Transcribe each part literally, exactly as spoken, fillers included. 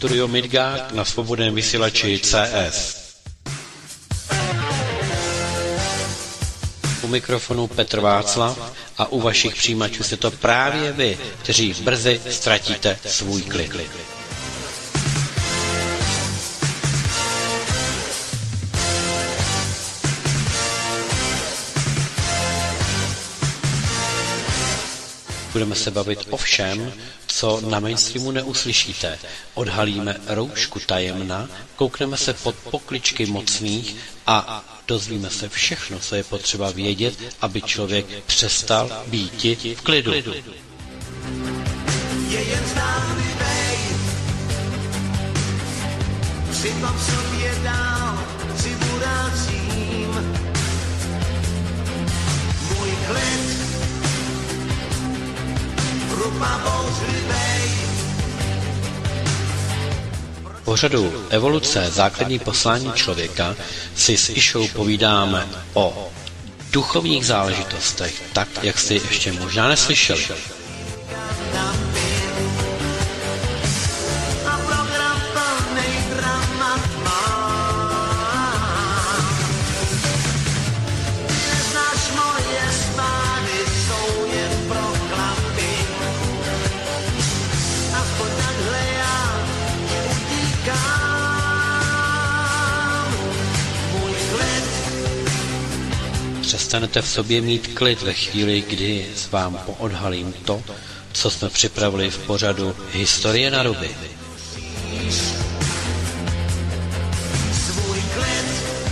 Studio Midgard na svobodném vysílači C S. U mikrofonu Petr Václav a u vašich přijímačů jste to právě vy, kteří brzy ztratíte svůj klid. Budeme se bavit o všem, co na mainstreamu neuslyšíte. Odhalíme roušku tajemna, koukneme se pod pokličky mocných a dozvíme se všechno, co je potřeba vědět, aby člověk přestal býti v klidu. Je jen zdánlivej, přitom sobě dál přiburácím. Můj klid v pořadu Evoluce, základní poslání člověka si s Išou povídáme o duchovních záležitostech, tak, jak jste ještě možná neslyšeli. Přestanete v sobě mít klid ve chvíli, kdy vám poodhalím to, co jsme připravili v pořadu Historie na ruby. Svůj klid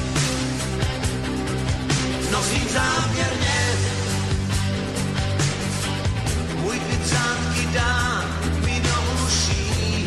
nosím záměrně, můj klid zátky dá mi do uší.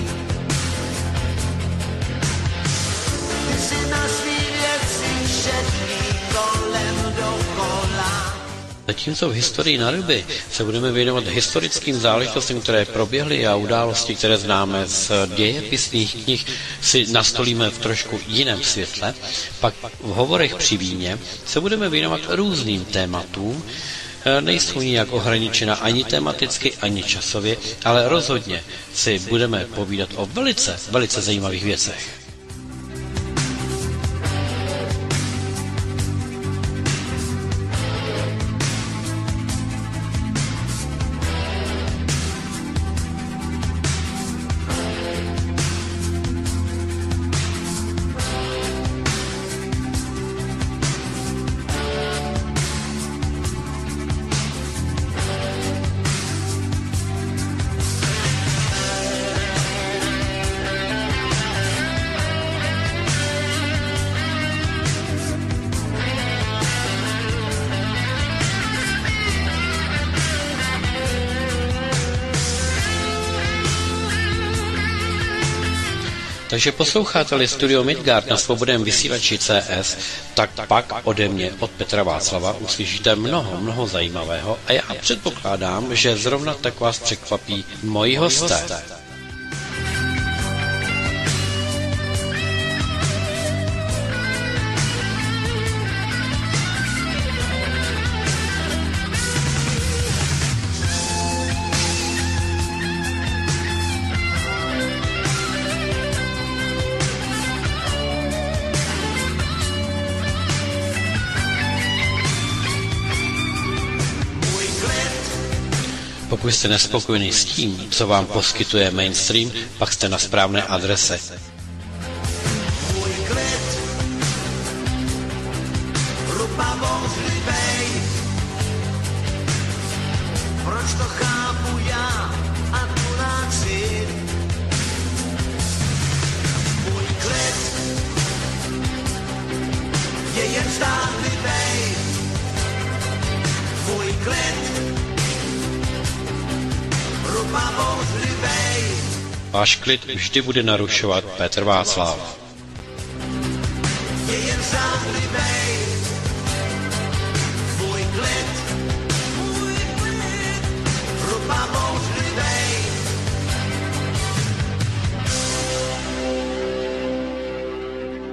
Ty si na svý věci všetký kolem dokola. Zatímco v historii na ruby se budeme věnovat historickým záležitostem, které proběhly a události, které známe z dějepisných knih, si nastolíme v trošku jiném světle. Pak v hovorech při víně se budeme věnovat různým tématům, nejsou nijak ohraničena ani tematicky, ani časově, ale rozhodně si budeme povídat o velice, velice zajímavých věcech. Takže posloucháte-li Studio Midgard na svobodném vysílači C S, tak pak ode mě, od Petra Václava, uslyšíte mnoho, mnoho zajímavého a já předpokládám, že zrovna tak vás překvapí moji hosté. Pokud jste nespokojený s tím, co vám poskytuje mainstream, pak jste na správné adrese. Můj klid, rupa bouřlivej, proč to chápu já a tunáci? Můj klid je jen zdánlivej, můj klid váš klid vždy bude narušovat Petr Václav. Je jen zářivej, můj klid, můj klid, rupa bouřlivej.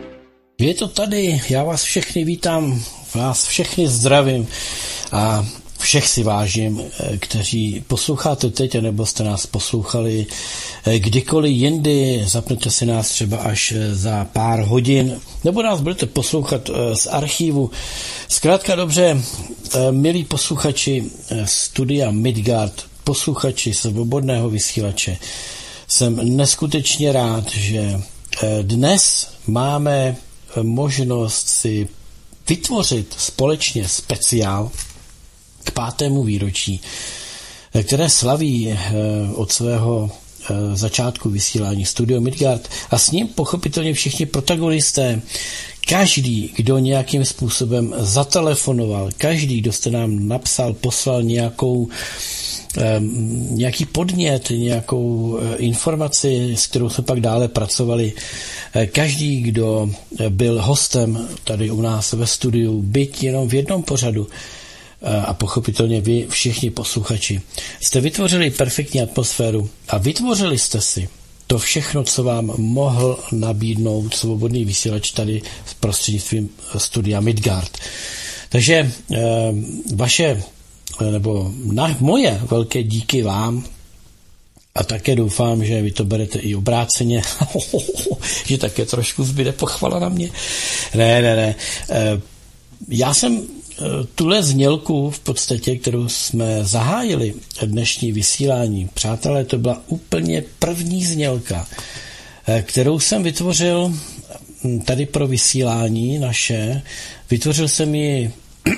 Je to tady, já vás všechny vítám, vás všechny zdravím a všech si vážím, kteří posloucháte teď, nebo jste nás poslouchali kdykoliv jindy, zapnete si nás třeba až za pár hodin, nebo nás budete poslouchat z archivu. Zkrátka dobře, milí posluchači studia Midgard, posluchači svobodného vysílače, jsem neskutečně rád, že dnes máme možnost si vytvořit společně speciál k pátému výročí, které slaví od svého začátku vysílání Studio Midgard a s ním pochopitelně všichni protagonisté, každý, kdo nějakým způsobem zatelefonoval, každý, kdo jste nám napsal, poslal nějakou nějaký podnět, nějakou informaci, s kterou jsme pak dále pracovali. Každý, kdo byl hostem tady u nás ve studiu, byť jenom v jednom pořadu, a pochopitelně vy všichni posluchači, jste vytvořili perfektní atmosféru a vytvořili jste si to všechno, co vám mohl nabídnout svobodný vysílač tady s prostřednictvím studia Midgard. Takže vaše nebo na moje velké díky vám a také doufám, že vy to berete i obráceně, že také trošku zbyde pochvala na mě. Ne, ne, ne. Já jsem tuhle znělku v podstatě, kterou jsme zahájili dnešní vysílání, přátelé, to byla úplně první znělka, kterou jsem vytvořil tady pro vysílání naše. Vytvořil jsem ji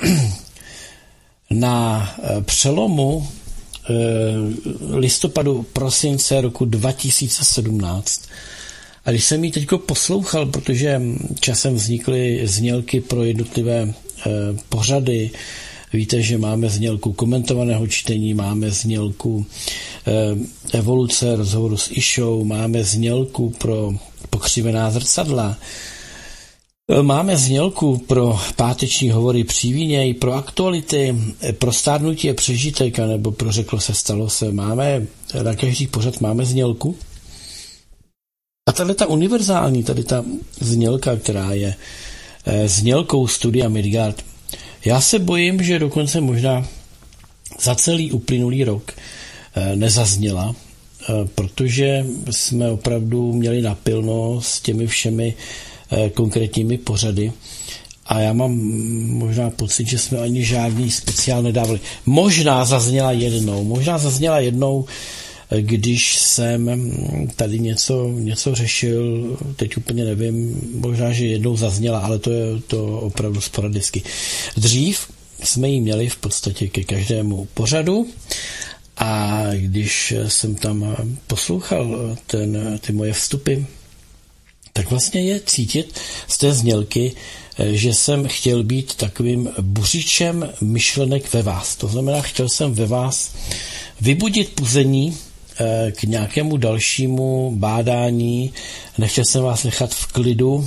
na přelomu listopadu, prosince roku dva tisíce sedmnáct. A když jsem ji teď poslouchal, protože časem vznikly znělky pro jednotlivé pořady, víte, že máme znělku komentovaného čtení, máme znělku evoluce, rozhovoru s Išou, máme znělku pro pokřivená zrcadla, máme znělku pro páteční hovory při víně i pro aktuality, pro stárnutí je přežitek, nebo pro řeklo se, stalo se. Máme, na každý pořad máme znělku. A tady ta univerzální, tady ta znělka, která je znělkou studia Midgard, já se bojím, že dokonce možná za celý uplynulý rok nezazněla, protože jsme opravdu měli napilno s těmi všemi konkrétními pořady a já mám možná pocit, že jsme ani žádný speciál nedávali. Možná zazněla jednou, možná zazněla jednou, když jsem tady něco, něco řešil, teď úplně nevím, možná, že jednou zazněla, ale to je to opravdu sporadicky. Dřív jsme ji měli v podstatě ke každému pořadu a když jsem tam poslouchal ten, ty moje vstupy, tak vlastně je cítit z té znělky, že jsem chtěl být takovým buřičem myšlenek ve vás. To znamená, chtěl jsem ve vás vybudit puzení k nějakému dalšímu bádání. Nechtěl jsem vás nechat v klidu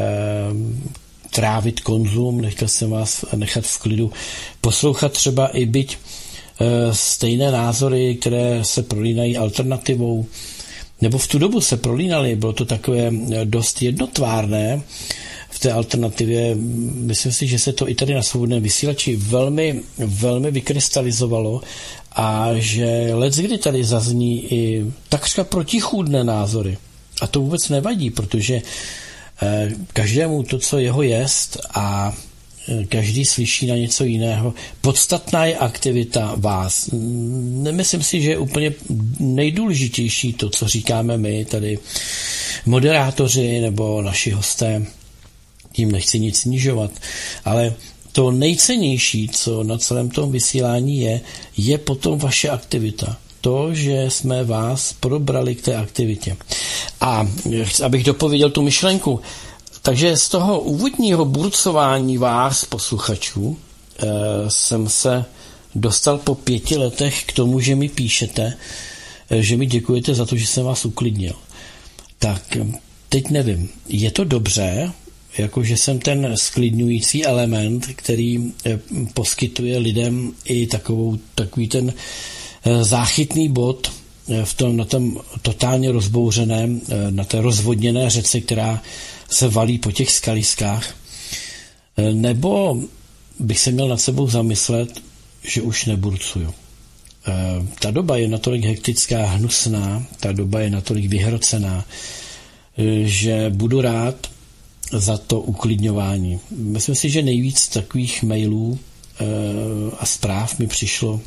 trávit konzum, nechtěl jsem vás nechat v klidu poslouchat třeba i byť stejné názory, které se prolínají alternativou, nebo v tu dobu se prolínaly, bylo to takové dost jednotvárné v té alternativě. Myslím si, že se to i tady na svobodném vysílači velmi, velmi vykrystalizovalo a že leckdy tady zazní i takřka protichůdné názory. A to vůbec nevadí, protože každému to, co jeho jest a každý slyší na něco jiného. Podstatná je aktivita vás. Nemyslím si, že je úplně nejdůležitější to, co říkáme my, tady moderátoři nebo naši hosté. Tím nechci nic snižovat, ale to nejcennější, co na celém tom vysílání je, je potom vaše aktivita. To, že jsme vás probrali k té aktivitě. A abych dopověděl tu myšlenku, takže z toho úvodního burcování vás, posluchačů, jsem se dostal po pěti letech k tomu, že mi píšete, že mi děkujete za to, že jsem vás uklidnil. Tak teď nevím, je to dobře, jakože jsem ten sklidňující element, který poskytuje lidem i takovou, takový ten záchytný bod v tom, na tom totálně rozbouřeném, na té rozvodněné řece, která se valí po těch skaliskách. Nebo bych se měl nad sebou zamyslet, že už neburcuju. Ta doba je natolik hektická, hnusná, ta doba je natolik vyhrocená, že budu rád za to uklidňování. Myslím si, že nejvíc takových mailů a zpráv mi přišlo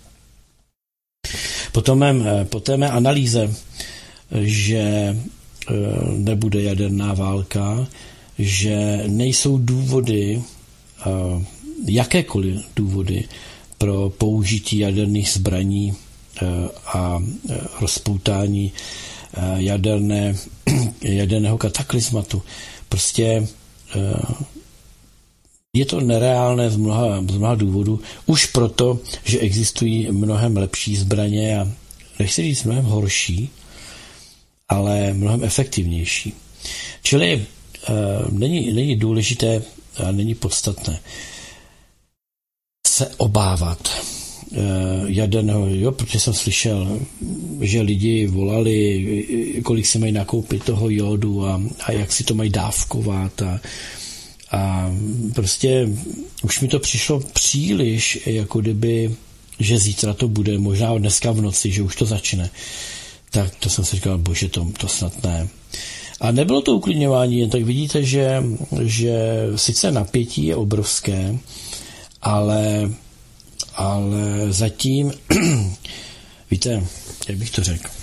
po té mé, po té mé analýze, že nebude jaderná válka, že nejsou důvody, jakékoliv důvody pro použití jaderných zbraní a rozpoutání jaderné, jaderného kataklizmatu. Prostě je to nereálné z mnoha, z mnoha důvodů, už proto, že existují mnohem lepší zbraně a nechci říct mnohem horší, ale mnohem efektivnější. Čili e, není, není důležité a není podstatné se obávat e, jaderného, jo, protože jsem slyšel, že lidi volali, kolik se mají nakoupit toho jodu a, a jak si to mají dávkovat a, a prostě už mi to přišlo příliš, jako kdyby, že zítra to bude, možná dneska v noci, že už to začne. Tak to jsem si říkal, bože, to, to snad ne. A nebylo to uklidňování, jen tak vidíte, že, že sice napětí je obrovské, ale, ale zatím, víte, jak bych to řekl,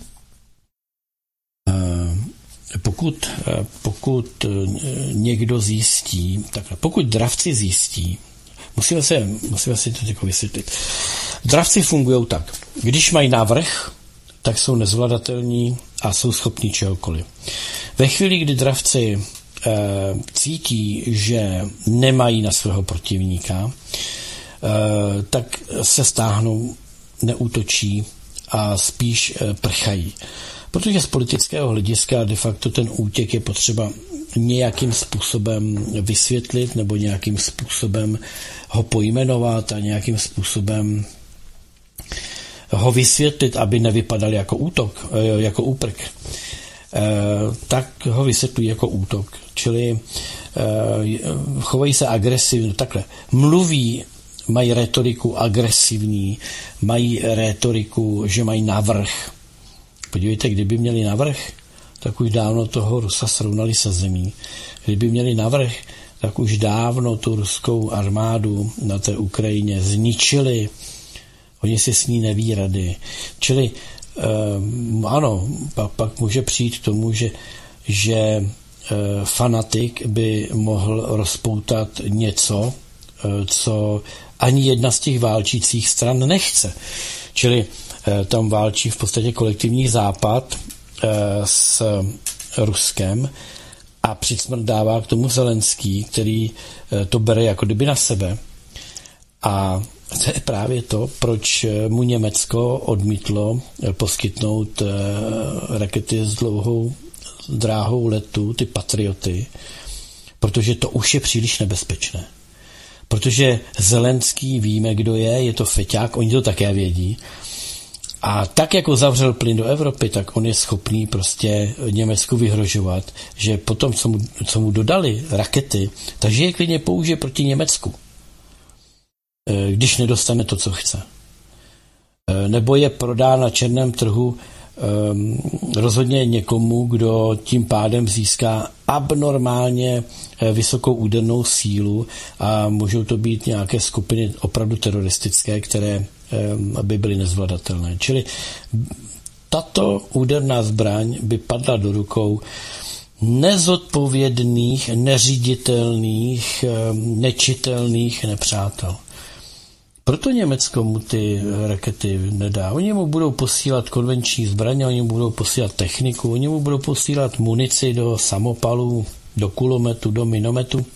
pokud, pokud někdo zjistí, takhle, pokud dravci zjistí, musíme, se, musíme si to jako vysvětlit. Dravci fungují tak, když mají návrh, tak jsou nezvladatelní a jsou schopní čehokoliv. Ve chvíli, kdy dravci e, cítí, že nemají na svého protivníka, e, tak se stáhnou, neútočí a spíš e, prchají. Protože z politického hlediska de facto ten útěk je potřeba nějakým způsobem vysvětlit nebo nějakým způsobem ho pojmenovat a nějakým způsobem ho vysvětlit, aby nevypadal jako útok, jako úprk, tak ho vysvětlují jako útok. Čili chovají se agresivně, takhle. Mluví, mají rétoriku agresivní, mají rétoriku, že mají navrch. Podívejte, kdyby měli navrch, tak už dávno toho Rusa srovnali se zemí. Kdyby měli navrch, tak už dávno tu ruskou armádu na té Ukrajině zničili. Oni si s ní neví rady. Čili um, ano, pak, pak může přijít k tomu, že, že uh, fanatik by mohl rozpoutat něco, uh, co ani jedna z těch válčících stran nechce. Čili uh, tam válčí v podstatě kolektivní západ uh, s Ruskem a přicmrdává k tomu Zelenský, který uh, to bere jako kdyby na sebe. A to je právě to, proč mu Německo odmítlo poskytnout rakety s dlouhou dráhou letu, ty Patrioty, protože to už je příliš nebezpečné. Protože Zelenský víme, kdo je, je to feťák, oni to také vědí. A tak, jako zavřel plyn do Evropy, tak on je schopný prostě Německu vyhrožovat, že potom, co mu, co mu dodali rakety, takže je klidně použije proti Německu, když nedostane to, co chce. Nebo je prodá na černém trhu rozhodně někomu, kdo tím pádem získá abnormálně vysokou údernou sílu a můžou to být nějaké skupiny opravdu teroristické, které by byly nezvladatelné. Čili tato úderná zbraň by padla do rukou nezodpovědných, neříditelných, nečitelných nepřátel. Proto Německo mu ty rakety nedá. Oni mu budou posílat konvenční zbraně, oni mu budou posílat techniku, oni mu budou posílat munici do samopalů, do kulometu, do minometu.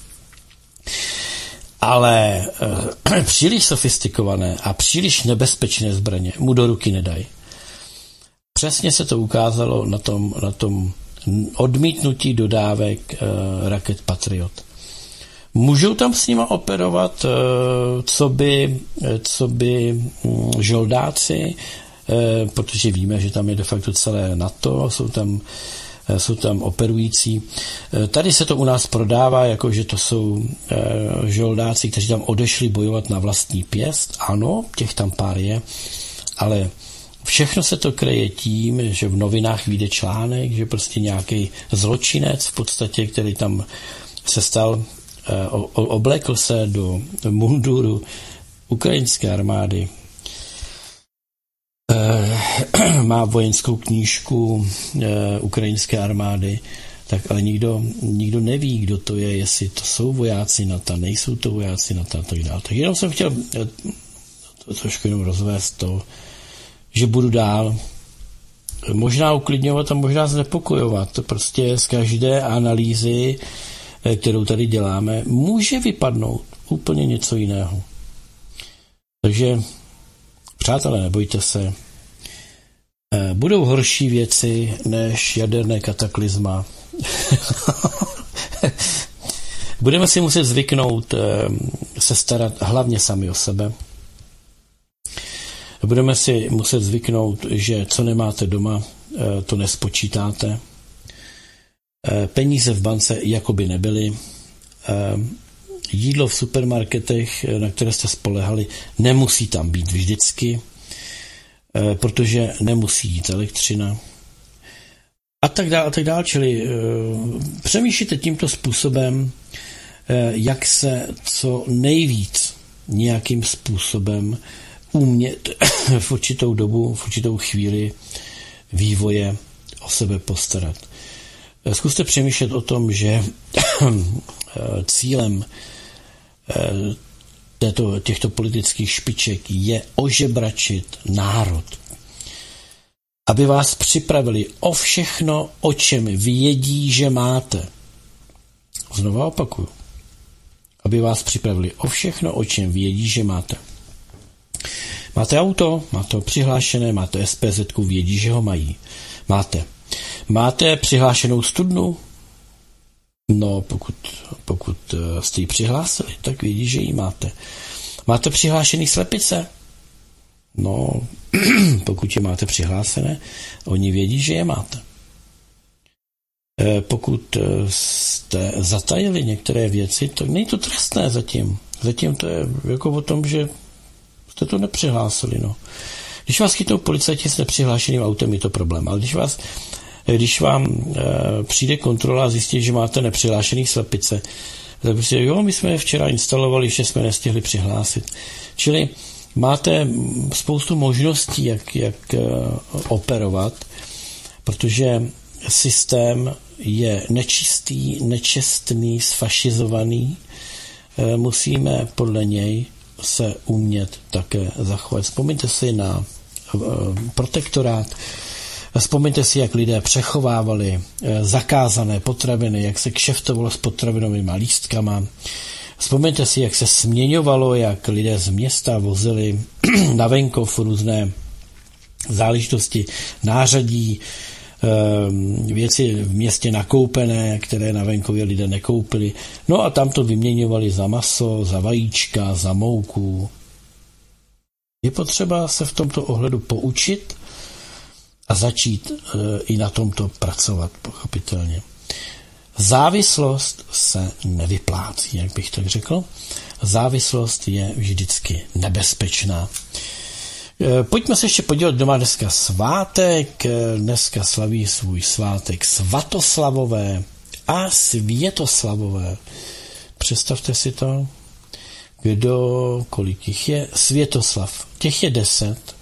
Ale e, příliš sofistikované a příliš nebezpečné zbraně mu do ruky nedají. Přesně se to ukázalo na tom, na tom odmítnutí dodávek e, raket Patriot. Můžou tam s nima operovat, co by, co by žoldáci, protože víme, že tam je de facto celé NATO, jsou tam jsou tam operující. Tady se to u nás prodává, jako že to jsou žoldáci, kteří tam odešli bojovat na vlastní pěst. Ano, těch tam pár je, ale všechno se to kryje tím, že v novinách vyjde článek, že prostě nějaký zločinec v podstatě, který tam se stal, oblékl se do munduru ukrajinské armády, má vojenskou knížku ukrajinské armády, tak ale nikdo, nikdo neví, kdo to je, jestli to jsou vojáci NATO, nejsou to vojáci NATO a tak dále. Tak jenom jsem chtěl to trošku jenom rozvést to, že budu dál možná uklidňovat a možná znepokojovat. To prostě z každé analýzy, kterou tady děláme, může vypadnout úplně něco jiného. Takže, přátelé, nebojte se, budou horší věci než jaderné kataklizma. Budeme si muset zvyknout se starat hlavně sami o sebe. Budeme si muset zvyknout, že co nemáte doma, to nespočítáte. Peníze v bance jakoby nebyly. Jídlo v supermarketech, na které jste spolehali, nemusí tam být vždycky, protože nemusí jít elektřina. A tak dále, a tak dále. Čili přemýšlíte tímto způsobem, jak se co nejvíc nějakým způsobem umět v určitou dobu, v určitou chvíli vývoje o sebe postarat. Zkuste přemýšlet o tom, že cílem této, těchto politických špiček je ožebračit národ. Aby vás připravili o všechno, o čem vědí, že máte. Znova opakuju. Aby vás připravili o všechno, o čem vědí, že máte. Máte auto, máte ho přihlášené, máte es pé zetku, vědí, že ho mají. Máte. Máte přihlášenou studnu? No, pokud, pokud jste ji přihlásili, tak vědí, že ji máte. Máte přihlášený slepice? No, pokud je máte přihlásené, oni vědí, že je máte. Pokud jste zatajili některé věci, tak není to trestné zatím. Zatím to je jako o tom, že jste to nepřihlásili. No. Když vás chytnou policajti s nepřihlášeným autem, je to problém. Ale když, vás, když vám e, přijde kontrola a zjistí, že máte nepřihlášený slepice, tak prostě, jo, my jsme je včera instalovali, že jsme nestihli přihlásit. Čili máte spoustu možností, jak, jak e, operovat, protože systém je nečistý, nečestný, sfašizovaný. E, musíme podle něj se umět také zachovat. Vzpomeňte si na uh, protektorát, vzpomeňte si, jak lidé přechovávali uh, zakázané potraviny, jak se kšeftovalo s potravinovými lístkama. Vzpomeňte si, jak se směňovalo, jak lidé z města vozili na venkov různé záležitosti, nářadí, věci v městě nakoupené, které na venkově lidé nekoupili. No a tam to vyměňovali za maso, za vajíčka, za mouku. Je potřeba se v tomto ohledu poučit a začít i na tomto pracovat, pochopitelně. Závislost se nevyplácí, jak bych tak řekl. Závislost je vždycky nebezpečná. Pojďme se ještě podívat, kdo má dneska svátek. Dneska slaví svůj svátek svatoslavové a světoslavové. Představte si to, kdo, kolik jich je. Světoslav, těch je deset.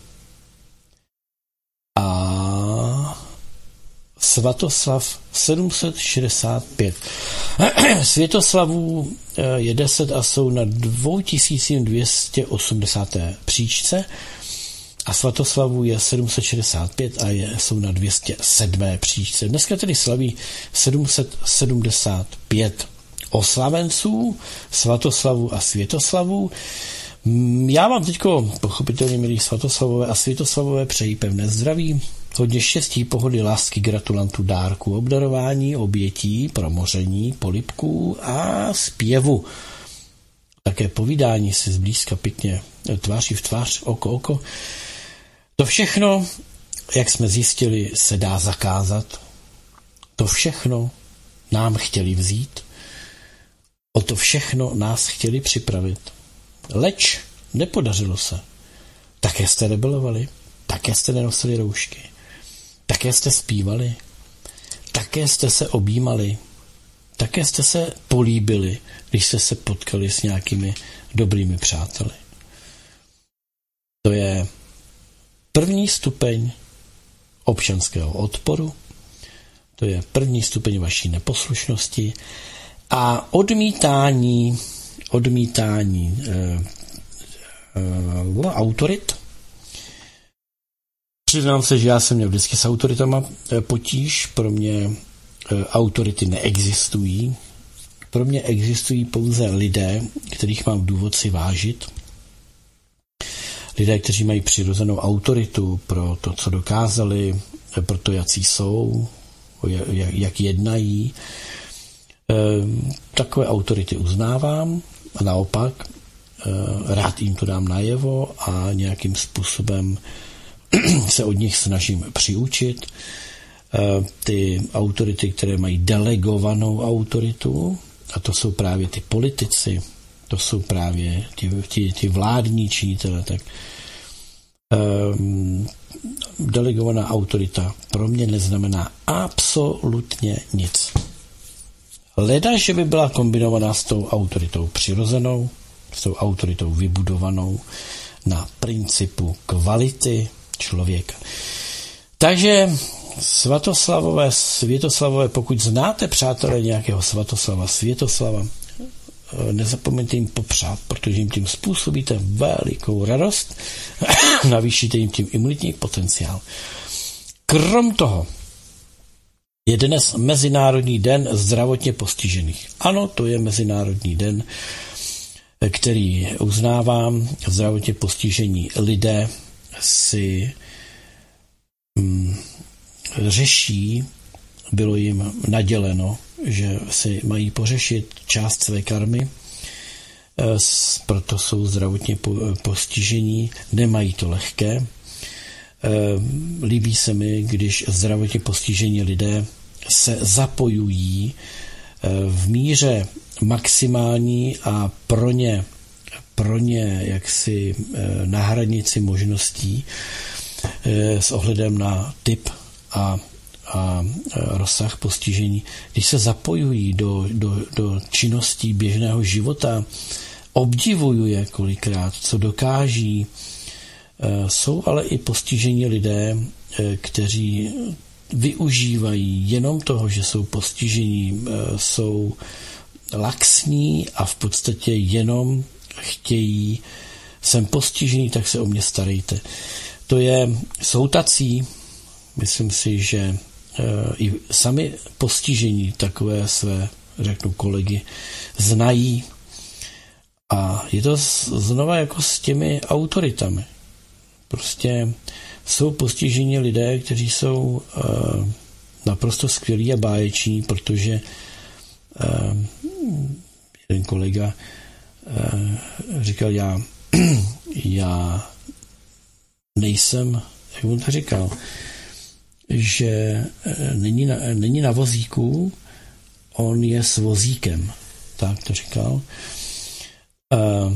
A Svatoslav sedm set šedesát pět. Světoslavů je deset a jsou na dva tisíce dvě stě osmdesáté příčce. A Svatoslavu je sedm set šedesát pět a je, jsou na dvě stě sedmé příčce. Dneska tedy slaví sedm set sedmdesát pět oslavenců, Svatoslavu a Světoslavu. Já vám teďko, pochopitelně, milí Svatoslavové a Světoslavové, přeji pevné zdraví, hodně štěstí, pohody, lásky, gratulantů, dárků, obdarování, obětí, promoření, polibků a zpěvu. Také povídání si zblízka pěkně tváří v tvář, oko oko. To všechno, jak jsme zjistili, se dá zakázat. To všechno nám chtěli vzít, o to všechno nás chtěli připravit. Leč nepodařilo se. Také jste rebelovali, také jste nenosili roušky, také jste zpívali, také jste se objímali, také jste se políbili, když jste se potkali s nějakými dobrými přáteli. To je první stupeň občanského odporu, to je první stupeň vaší neposlušnosti a odmítání, odmítání eh, eh, autorit. Přiznám se, že já jsem měl vždycky s autoritama potíž, pro mě autority neexistují. Pro mě existují pouze lidé, kterých mám důvod si vážit. Lidé, kteří mají přirozenou autoritu pro to, co dokázali, pro to, jací jsou, jak jednají. Takové autority uznávám a naopak rád jim to dám najevo a nějakým způsobem se od nich snažím přiučit. Ty autority, které mají delegovanou autoritu, a to jsou právě ty politici, to jsou právě ti, ti, ti vládní činitelé, tak um, delegovaná autorita pro mě neznamená absolutně nic. Leda, že by byla kombinovaná s tou autoritou přirozenou, s tou autoritou vybudovanou na principu kvality člověka. Takže Svatoslavové, Světoslavové, pokud znáte, přátelé, nějakého Svatoslava, Světoslava, nezapomeňte jim popřát, protože jim tím způsobíte velikou radost, navýšíte jim tím imunitní potenciál. Krom toho je dnes Mezinárodní den zdravotně postižených. Ano, to je Mezinárodní den, který uznávám. Zdravotně postižení lidé si hm, řeší, bylo jim naděleno, že si mají pořešit část své karmy, proto jsou zdravotně postižení, nemají to lehké. Líbí se mi, když zdravotně postižení lidé se zapojují v míře maximální a pro ně, pro ně jaksi na hranici možností s ohledem na typ a, a rozsah postižení, když se zapojují do, do, do činností běžného života, obdivuju je kolikrát, co dokáží. Jsou ale i postižení lidé, kteří využívají jenom toho, že jsou postižení, jsou laxní a v podstatě jenom chtějí, jsem postižený, tak se o mě starejte. To je, jsou tací, myslím si, že i sami postižení takové své, řeknu, kolegy znají. A je to znova jako s těmi autoritami. Prostě jsou postižení lidé, kteří jsou uh, naprosto skvělí a báječní, protože uh, jeden kolega uh, říkal, já, já nejsem, jak on to říkal, že není na, není na vozíku, on je s vozíkem. Tak to říkal. Uh,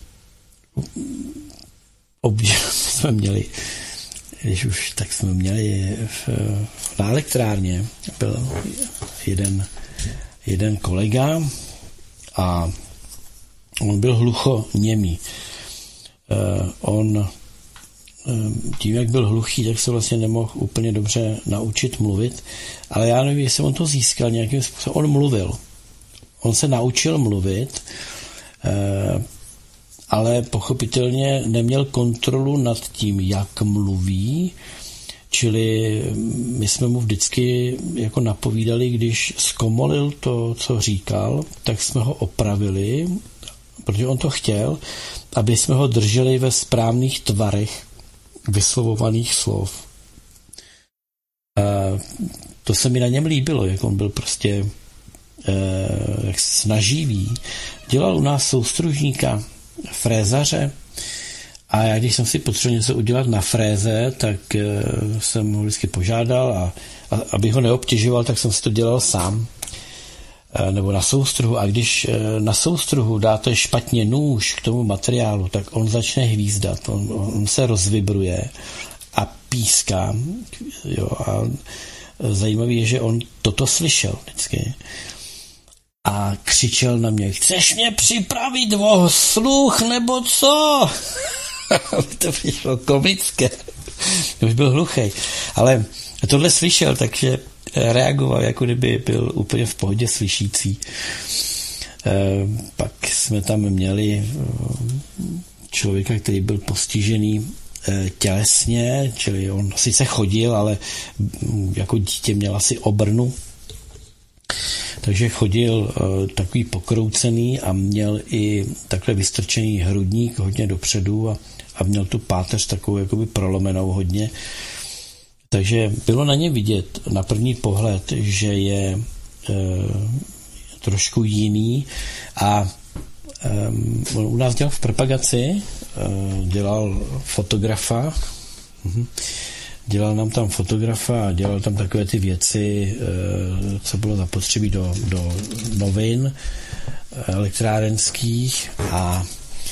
obě jsme měli, když už tak jsme měli v, na elektrárně byl jeden, jeden kolega a on byl hluchoněmý. Uh, on tím, jak byl hluchý, tak se vlastně nemohl úplně dobře naučit mluvit, ale já nevím, jestli on to získal nějakým způsobem. On mluvil. On se naučil mluvit, ale pochopitelně neměl kontrolu nad tím, jak mluví, čili my jsme mu vždycky jako napovídali, když zkomolil to, co říkal, tak jsme ho opravili, protože on to chtěl, aby jsme ho drželi ve správných tvarech vyslovovaných slov. A to se mi na něm líbilo, jak on byl prostě eh, jak snaživý. Dělal u nás soustružníka frézaře a já, když jsem si potřeboval něco udělat na fréze, tak eh, jsem ho vždycky požádal a, a aby ho neobtěžoval, tak jsem si to dělal sám, nebo na soustruhu. A když na soustruhu dáte špatně nůž k tomu materiálu, tak on začne hvízdat, on, on se rozvibruje a píská. Jo, a zajímavé je, že on toto slyšel vždycky. A křičel na mě, chceš mě připravit o sluch, nebo co? To přišlo komické. Už byl hluchej. Ale tohle slyšel, takže reagoval, jako kdyby byl úplně v pohodě slyšící. Pak jsme tam měli člověka, který byl postižený tělesně, čili on sice chodil, ale jako dítě měl asi obrnu. Takže chodil takový pokroucený a měl i takhle vystrčený hrudník hodně dopředu a, a měl tu páteř takovou jakoby prolomenou hodně. Takže bylo na něm vidět na první pohled, že je e, trošku jiný a e, on u nás dělal v propagaci, e, dělal fotografa, mhm. dělal nám tam fotografa a dělal tam takové ty věci, e, co bylo zapotřebí do, do novin elektrárenských a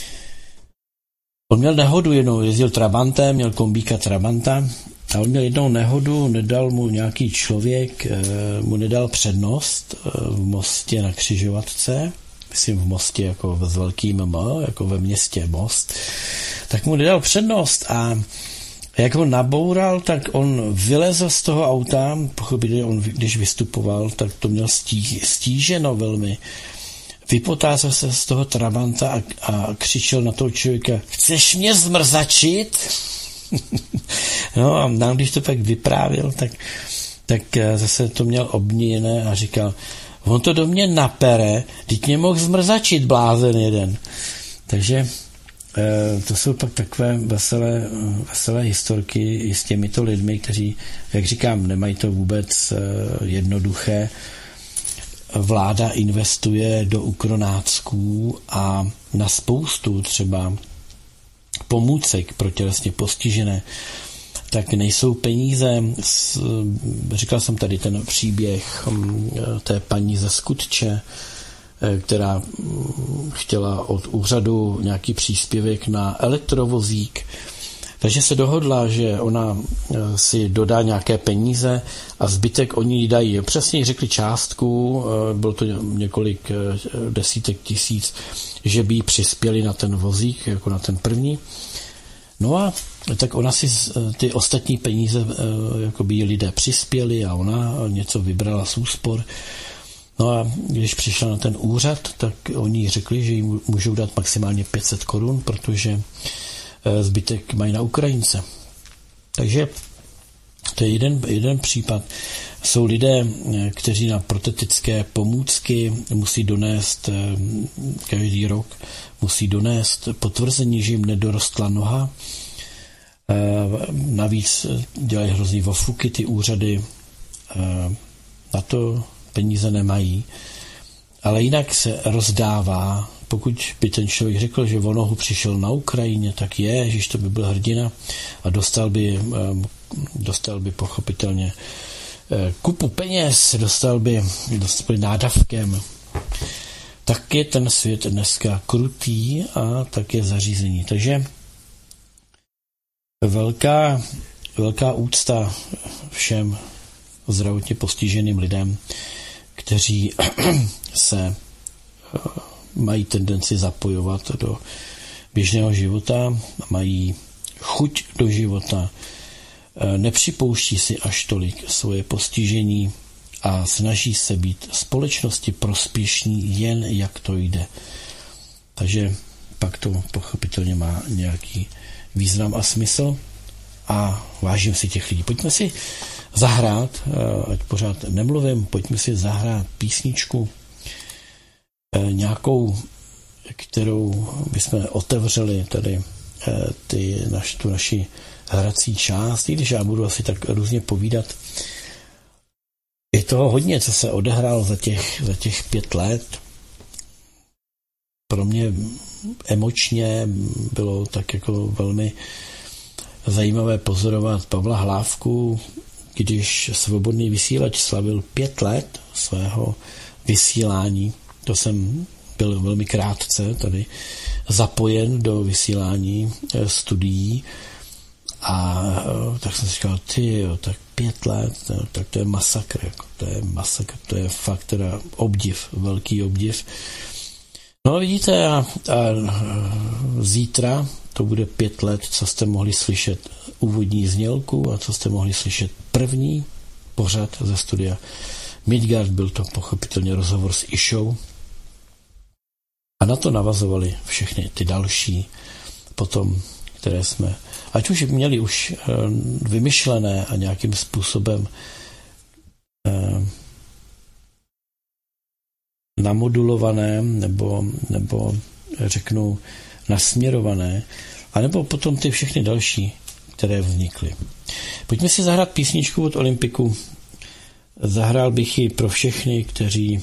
on měl nehodu jednou, jezdil Trabantem, měl kombíka Trabanta a on měl jednou nehodu, nedal mu nějaký člověk, mu nedal přednost v Mostě na křižovatce, myslím v Mostě jako s velkým M, jako ve městě Most, tak mu nedal přednost a jak ho naboural, tak on vylezl z toho auta, pochopitelně on, když vystupoval, tak to měl stí, stíženo velmi. Vypotácel se z toho Trabanta a, a křičel na toho člověka, chceš mě zmrzačit? No a nám, když to pak vyprávěl, tak, tak zase to měl obměněné a říkal, on to do mě napere, teď mě mohl zmrzačit blázen jeden. Takže to jsou pak takové veselé, veselé historky i s těmito lidmi, kteří, jak říkám, nemají to vůbec jednoduché. Vláda investuje do ukronácků a na spoustu třeba pomůcek pro tělesně postižené, tak nejsou peníze. Říkal jsem tady ten příběh té paní ze Skutče, která chtěla od úřadu nějaký příspěvek na elektrovozík, takže se dohodla, že ona si dodá nějaké peníze a zbytek oni jí dají. Přesně řekli částku, bylo to několik desítek tisíc, že by jí přispěli na ten vozík, jako na ten první. No a tak ona si ty ostatní peníze, jako by jí lidé přispěli a ona něco vybrala z úspor. No a když přišla na ten úřad, tak oni řekli, že jim můžou dát maximálně pět set korun, protože zbytek mají na Ukrajince. Takže to je jeden, jeden případ. Jsou lidé, kteří na protetické pomůcky musí donést každý rok, musí donést potvrzení, že jim nedorostla noha. Navíc dělají hrozný ofuky ty úřady. Na to peníze nemají. Ale jinak se rozdává. Pokud by ten člověk řekl, že o nohu přišel na Ukrajině, tak je, že to by byl hrdina a dostal by, dostal by pochopitelně kupu peněz, dostal by, dostal by nádavkem. Tak je ten svět dneska krutý a tak je zařízení. Takže velká, velká úcta všem zdravotně postiženým lidem, kteří se mají tendenci zapojovat do běžného života, mají chuť do života, nepřipouští si až tolik svoje postižení a snaží se být společnosti prospěšní jen jak to jde. Takže pak to pochopitelně má nějaký význam a smysl a vážím si těch lidí. Pojďme si zahrát, ať pořád nemluvím, pojďme si zahrát písničku nějakou, kterou bychom otevřeli tady ty, naš, tu naši hrací část, i když já budu asi tak různě povídat. Je toho hodně, co se odehrálo za těch, za těch pět let. Pro mě emočně bylo tak jako velmi zajímavé pozorovat Pavla Hlávku, když Svobodný vysílač slavil pět let svého vysílání, to jsem byl velmi krátce tady zapojen do vysílání studií, a tak jsem si říkal, ty jo, tak pět let, no, tak to je masakr, jako, to je masakr, to je fakt teda obdiv, velký obdiv. No vidíte, a, a zítra to bude pět let, co jste mohli slyšet úvodní znělku a co jste mohli slyšet první pořad ze studia Midgard, byl to pochopitelně rozhovor s Išou. A na to navazovali všechny ty další potom, které jsme, ať už měli už vymyšlené a nějakým způsobem eh, namodulované, nebo, nebo řeknu nasměrované, anebo potom ty všechny další, které vznikly. Pojďme si zahrát písničku od Olympiku. Zahrál bych ji pro všechny, kteří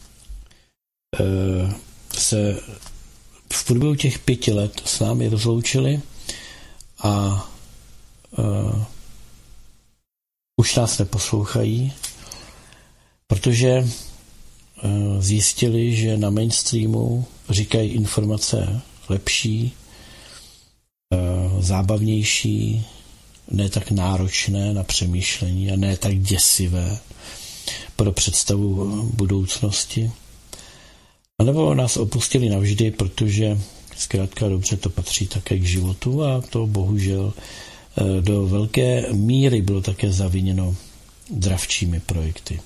eh, se v průběhu těch pěti let s námi rozloučili a uh, už nás neposlouchají, protože uh, zjistili, že na mainstreamu říkají informace lepší, uh, zábavnější, ne tak náročné na přemýšlení a ne tak děsivé pro představu budoucnosti. A nebo nás opustili navždy, protože zkrátka dobře to patří také k životu a to bohužel do velké míry bylo také zaviněno dravčími projekty.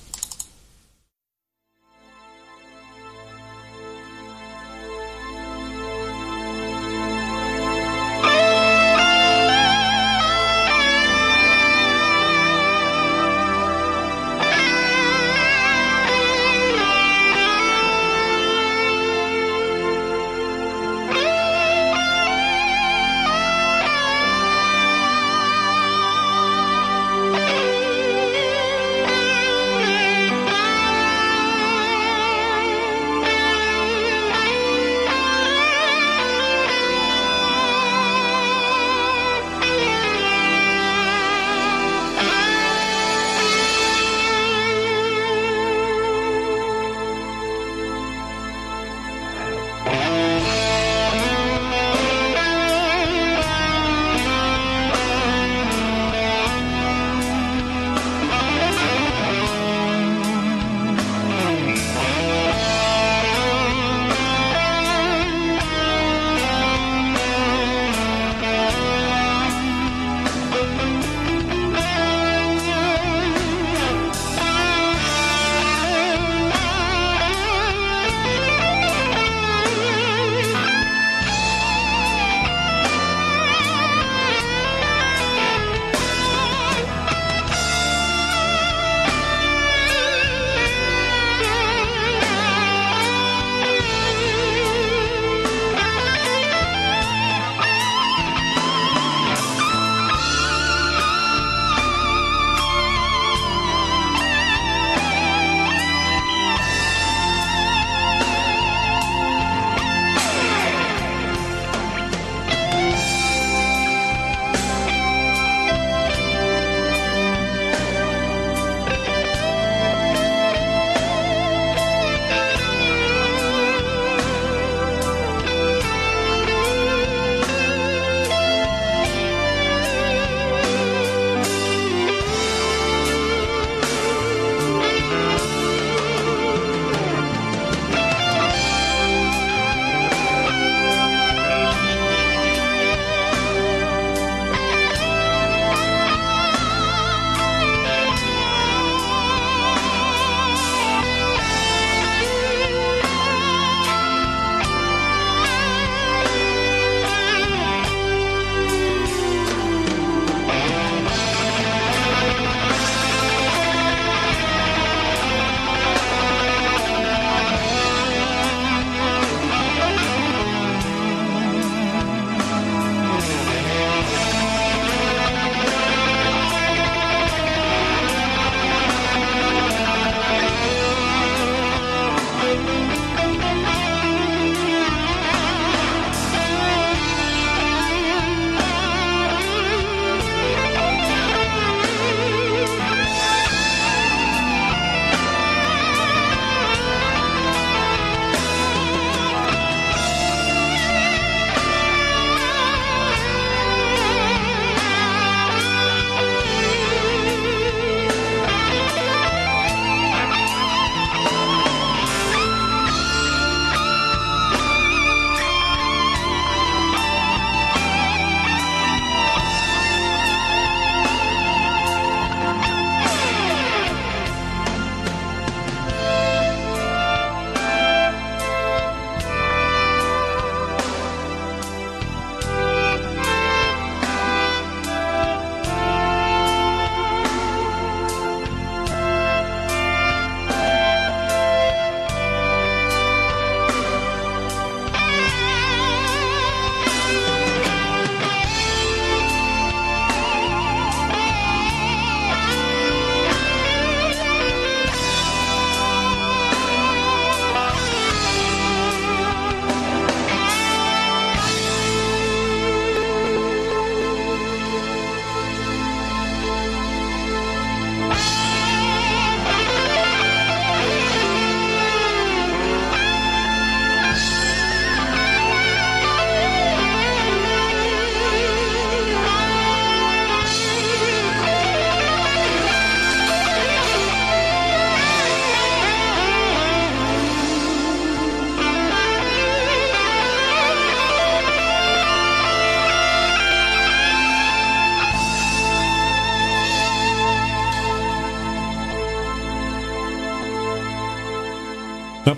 Thank you.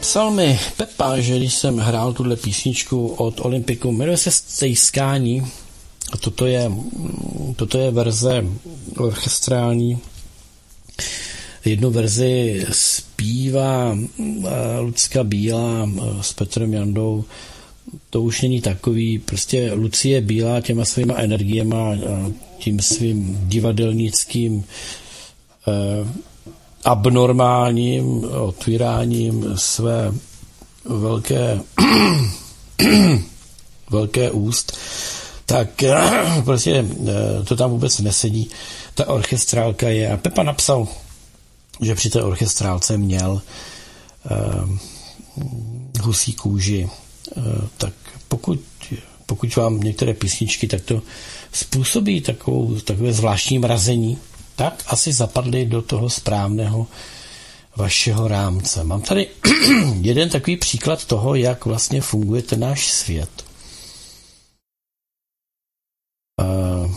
Psal mi Pepa, že když jsem hrál tuhle písničku od Olympiku, jmenuje se Stejskání, a toto je, toto je verze orchestrální. Jednu verzi zpívá Lucka Bílá s Petrem Jandou. To už není takový, prostě Lucie Bílá těma svýma energiema, tím svým divadelnickým eh, abnormálním otvíráním své velké velké úst, tak prostě to tam vůbec nesedí. Ta orchestrálka je, a Pepa napsal, že při té orchestrálce měl uh, husí kůži, uh, tak pokud, pokud vám některé písničky takto způsobí takovou, takové zvláštní mrazení, tak asi zapadly do toho správného vašeho rámce. Mám tady jeden takový příklad toho, jak vlastně funguje ten náš svět. Uh,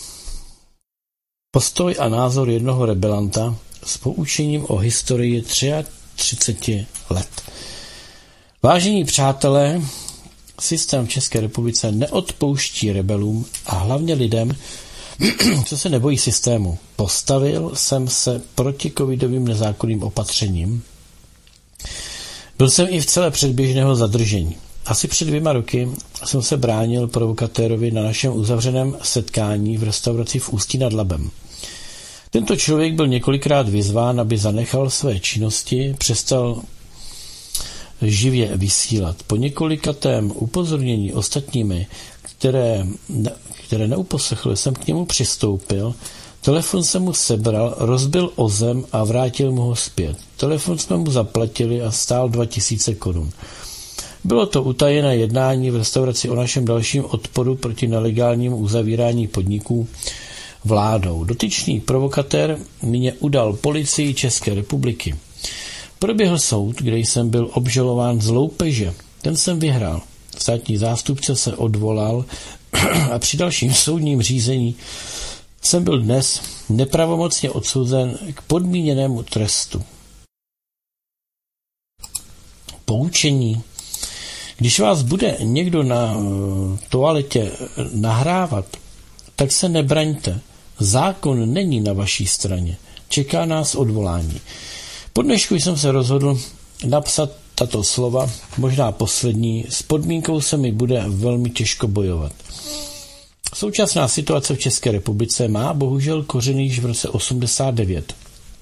postoj a názor jednoho rebelanta s poučením o historii třicet tři let. Vážení přátelé, systém v České republice neodpouští rebelům a hlavně lidem, co se nebojí systému. Postavil jsem se proti covidovým nezákonným opatřením. Byl jsem i v celé předběžného zadržení. Asi před dvěma roky jsem se bránil provokatérovi na našem uzavřeném setkání v restauraci v Ústí nad Labem. Tento člověk byl několikrát vyzván, aby zanechal své činnosti, přestal živě vysílat. Po několikatém upozornění ostatními, které, které neuposlechl, jsem k němu přistoupil, telefon jsem mu sebral, rozbil o zem a vrátil mu ho zpět. Telefon jsme mu zaplatili a stál dva tisíce korun. Bylo to utajené jednání v restauraci o našem dalším odporu proti nelegálnímu uzavírání podniků vládou. Dotyčný provokatér mě udal policii České republiky. Proběhl soud, kde jsem byl obžalován z loupeže. Ten jsem vyhrál. Státní zástupce se odvolal a při dalším soudním řízení jsem byl dnes nepravomocně odsouzen k podmíněnému trestu. Poučení. Když vás bude někdo na toaletě nahrávat, tak se nebraňte. Zákon není na vaší straně. Čeká nás odvolání. Po dnešku jsem se rozhodl napsat tato slova, možná poslední, s podmínkou se mi bude velmi těžko bojovat. Současná situace v České republice má bohužel kořeny již v roce osmdesát devět.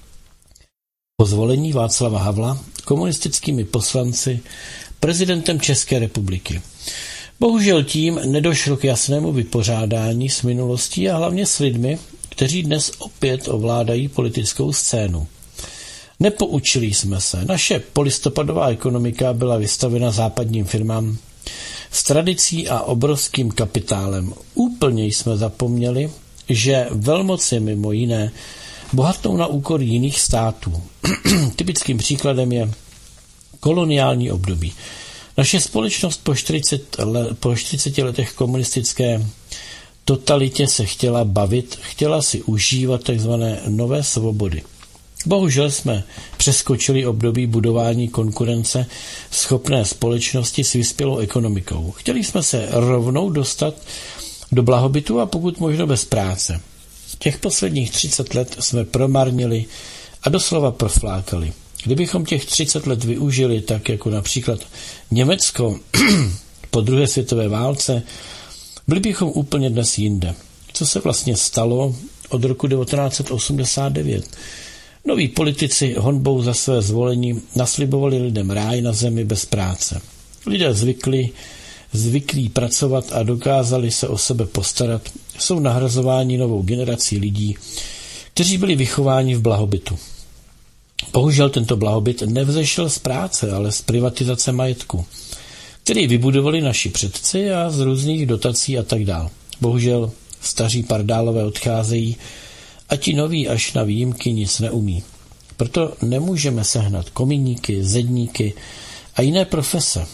Po zvolení Václava Havla komunistickými poslanci prezidentem České republiky. Bohužel tím nedošlo k jasnému vypořádání s minulostí a hlavně s lidmi, kteří dnes opět ovládají politickou scénu. Nepoučili jsme se. Naše polistopadová ekonomika byla vystavena západním firmám s tradicí a obrovským kapitálem. Úplně jsme zapomněli, že velmoci mimo jiné bohatnou na úkor jiných států. Typickým příkladem je koloniální období. Naše společnost po čtyřiceti let, po čtyřiceti letech komunistické totalitě se chtěla bavit, chtěla si užívat takzvané nové svobody. Bohužel jsme přeskočili období budování konkurence schopné společnosti s vyspělou ekonomikou. Chtěli jsme se rovnou dostat do blahobytu a pokud možno bez práce. Těch posledních třicet let jsme promarnili a doslova proflákali. Kdybychom těch třicet let využili tak jako například Německo po druhé světové válce, byli bychom úplně dnes jinde. Co se vlastně stalo od roku devatenáct set osmdesát devět? Noví politici honbou za své zvolení naslibovali lidem ráj na zemi bez práce. Lidé zvykli, zvyklí pracovat a dokázali se o sebe postarat, jsou nahrazováni novou generací lidí, kteří byli vychováni v blahobytu. Bohužel tento blahobyt nevzešel z práce, ale z privatizace majetku, který vybudovali naši předci a z různých dotací a tak dál. Bohužel staří pardálové odcházejí a ti noví až na výjimky nic neumí. Proto nemůžeme sehnat kominíky, zedníky a jiné profese.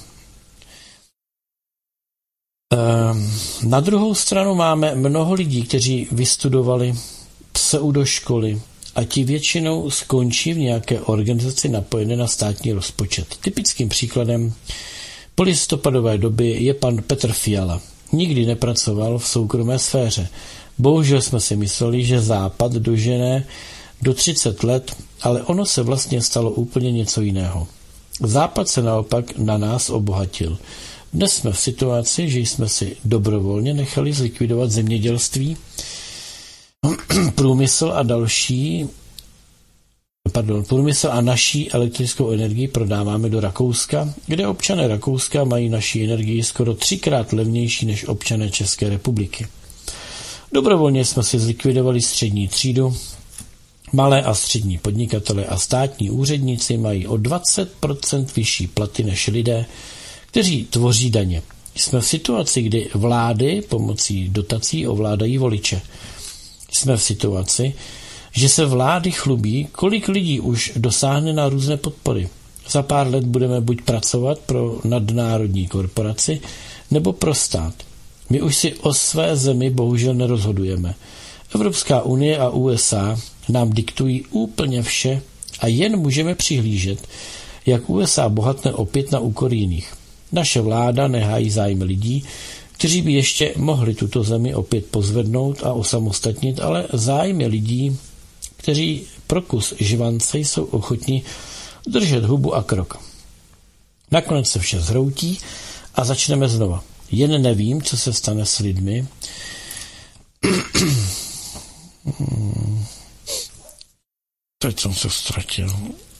Na druhou stranu máme mnoho lidí, kteří vystudovali pseudoškoly a ti většinou skončí v nějaké organizaci napojené na státní rozpočet. Typickým příkladem polistopadové doby je pan Petr Fiala. Nikdy nepracoval v soukromé sféře. Bohužel jsme si mysleli, že Západ dožene do třicet let, ale ono se vlastně stalo úplně něco jiného. Západ se naopak na nás obohatil. Dnes jsme v situaci, že jsme si dobrovolně nechali zlikvidovat zemědělství, průmysl a další, pardon, průmysl a naší elektrickou energii prodáváme do Rakouska, kde občané Rakouska mají naší energii skoro třikrát levnější než občané České republiky. Dobrovolně jsme si zlikvidovali střední třídu, malé a střední podnikatele a státní úředníci mají o dvacet procent vyšší platy než lidé, kteří tvoří daně. Jsme v situaci, kdy vlády pomocí dotací ovládají voliče. Jsme v situaci, že se vlády chlubí, kolik lidí už dosáhne na různé podpory. Za pár let budeme buď pracovat pro nadnárodní korporaci, nebo pro stát. My už si o své zemi bohužel nerozhodujeme. Evropská unie a U S A nám diktují úplně vše a jen můžeme přihlížet, jak U S A bohatne opět na úkor jiných. Naše vláda nehájí zájmy lidí, kteří by ještě mohli tuto zemi opět pozvednout a osamostatnit, ale zájmy lidí, kteří pro kus žvance jsou ochotní držet hubu a krok. Nakonec se vše zhroutí a začneme znova. Jen nevím, co se stane s lidmi. Teď jsem se ztratil.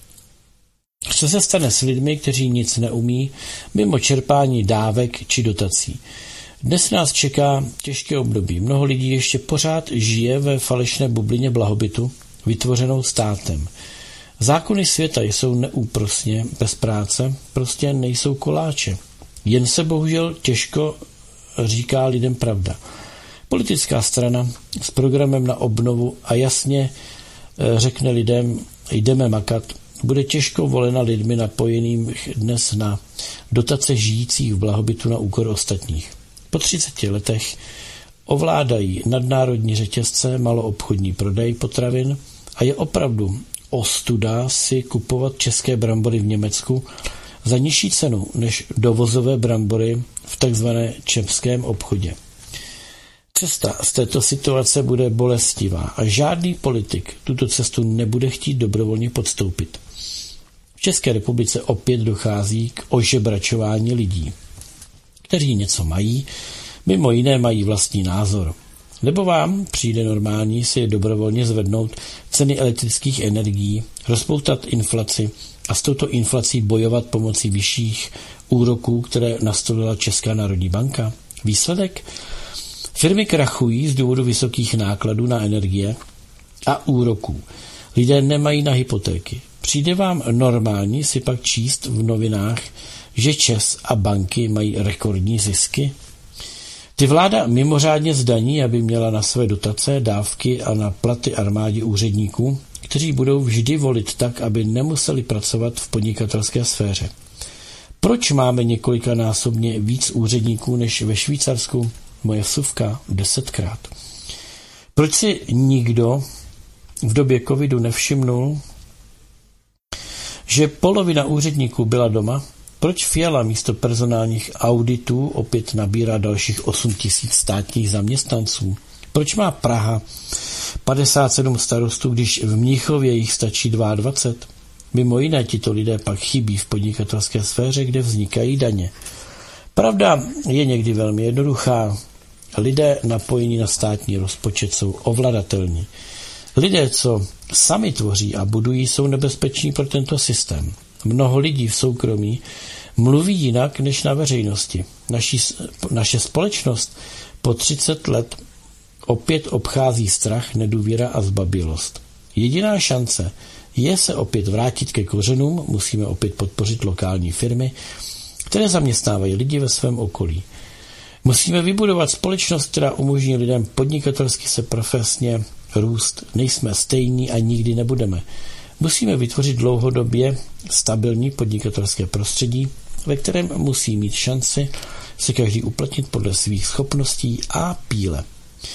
Co se stane s lidmi, kteří nic neumí, mimo čerpání dávek či dotací? Dnes nás čeká těžké období. Mnoho lidí ještě pořád žije ve falešné bublině blahobytu, vytvořenou státem. Zákony světa jsou neúprosně bez práce, prostě nejsou koláče. Jen se bohužel těžko říká lidem pravda. Politická strana s programem na obnovu a jasně řekne lidem, jdeme makat, bude těžko volena lidmi napojeným dnes na dotace žijících v blahobytu na úkor ostatních. Po třiceti letech ovládají nadnárodní řetězce maloobchodní prodej potravin a je opravdu ostuda si kupovat české brambory v Německu za nižší cenu než dovozové brambory v takzvané českém obchodě. Cesta z této situace bude bolestivá a žádný politik tuto cestu nebude chtít dobrovolně podstoupit. V České republice opět dochází k ožebračování lidí, kteří něco mají, mimo jiné mají vlastní názor. Nebo vám přijde normální si dobrovolně zvednout ceny elektrických energií, rozpoutat inflaci a s touto inflací bojovat pomocí vyšších úroků, které nastolila Česká národní banka? Výsledek? Firmy krachují z důvodu vysokých nákladů na energie a úroků. Lidé nemají na hypotéky. Přijde vám normální si pak číst v novinách, že ČEZ a banky mají rekordní zisky? Ty vláda mimořádně zdaní, aby měla na své dotace, dávky a na platy armádě úředníků, kteří budou vždy volit tak, aby nemuseli pracovat v podnikatelské sféře. Proč máme několikanásobně víc úředníků než ve Švýcarsku? Moje vsuvka desetkrát. Proč si nikdo v době covidu nevšimnul, že polovina úředníků byla doma? Proč Fiala místo personálních auditů opět nabírá dalších osm tisíc státních zaměstnanců? Proč má Praha padesát sedm starostů, když v Mnichově jich stačí dvacet dva? Mimo jiné tito lidé pak chybí v podnikatelské sféře, kde vznikají daně. Pravda je někdy velmi jednoduchá. Lidé napojení na státní rozpočet jsou ovladatelní. Lidé, co sami tvoří a budují, jsou nebezpeční pro tento systém. Mnoho lidí v soukromí mluví jinak než na veřejnosti. Naši, naše společnost po třicet let opět obchází strach, nedůvěra a zbabělost. Jediná šance je se opět vrátit ke kořenům, musíme opět podpořit lokální firmy, které zaměstnávají lidi ve svém okolí. Musíme vybudovat společnost, která umožní lidem podnikatelsky se profesně růst. Nejsme stejní a nikdy nebudeme. Musíme vytvořit dlouhodobě stabilní podnikatelské prostředí, ve kterém musí mít šanci se každý uplatnit podle svých schopností a píle.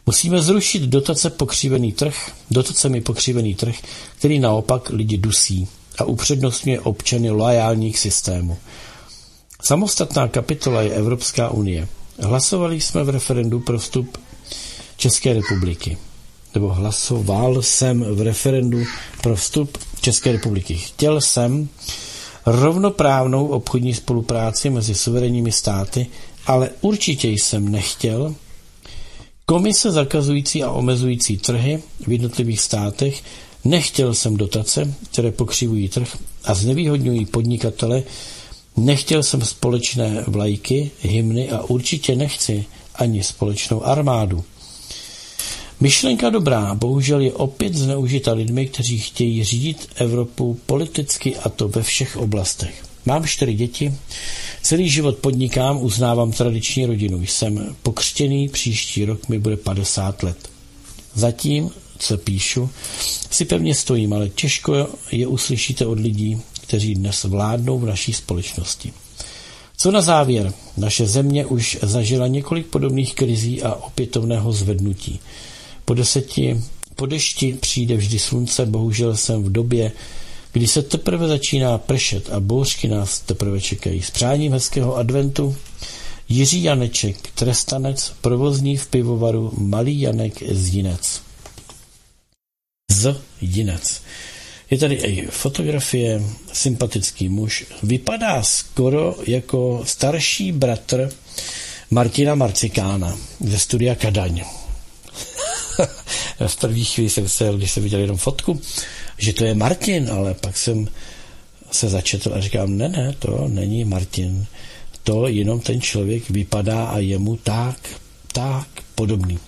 Musíme zrušit dotace pokřivený trh, dotacemi pokřivený trh, který naopak lidi dusí a upřednostňuje občany loajálních systémů. Samostatná kapitola je Evropská unie. Hlasovali jsme v referendu pro vstup České republiky. Nebo hlasoval jsem v referendu pro vstup České republiky. Chtěl jsem rovnoprávnou obchodní spolupráci mezi suverénními státy, ale určitě jsem nechtěl komise zakazující a omezující trhy v jednotlivých státech, nechtěl jsem dotace, které pokřivují trh a znevýhodňují podnikatele, nechtěl jsem společné vlajky, hymny a určitě nechci ani společnou armádu. Myšlenka dobrá, bohužel je opět zneužita lidmi, kteří chtějí řídit Evropu politicky a to ve všech oblastech. Mám čtyři děti, celý život podnikám, uznávám tradiční rodinu. Jsem pokřtěný, příští rok mi bude padesát let. Zatím, co píšu, si pevně stojím, ale těžko je uslyšíte od lidí, kteří dnes vládnou v naší společnosti. Co na závěr? Naše země už zažila několik podobných krizí a opětovného zvednutí. Po deseti, po dešti přijde vždy slunce, bohužel jsem v době, kdy se teprve začíná pršet a bouřky nás teprve čekají. S přáním hezkého adventu Jiří Janeček, trestanec, provozní v pivovaru Malý Janek z Jinec. Z Jinec. Je tady i fotografie, sympatický muž. Vypadá skoro jako starší bratr Martina Marcikána ze studia Kadaň. V první chvíli jsem se, když jsem viděl jenom fotku, že to je Martin, ale pak jsem se začetl a říkám, ne, ne, to není Martin. To jenom ten člověk vypadá a je mu tak, tak podobný.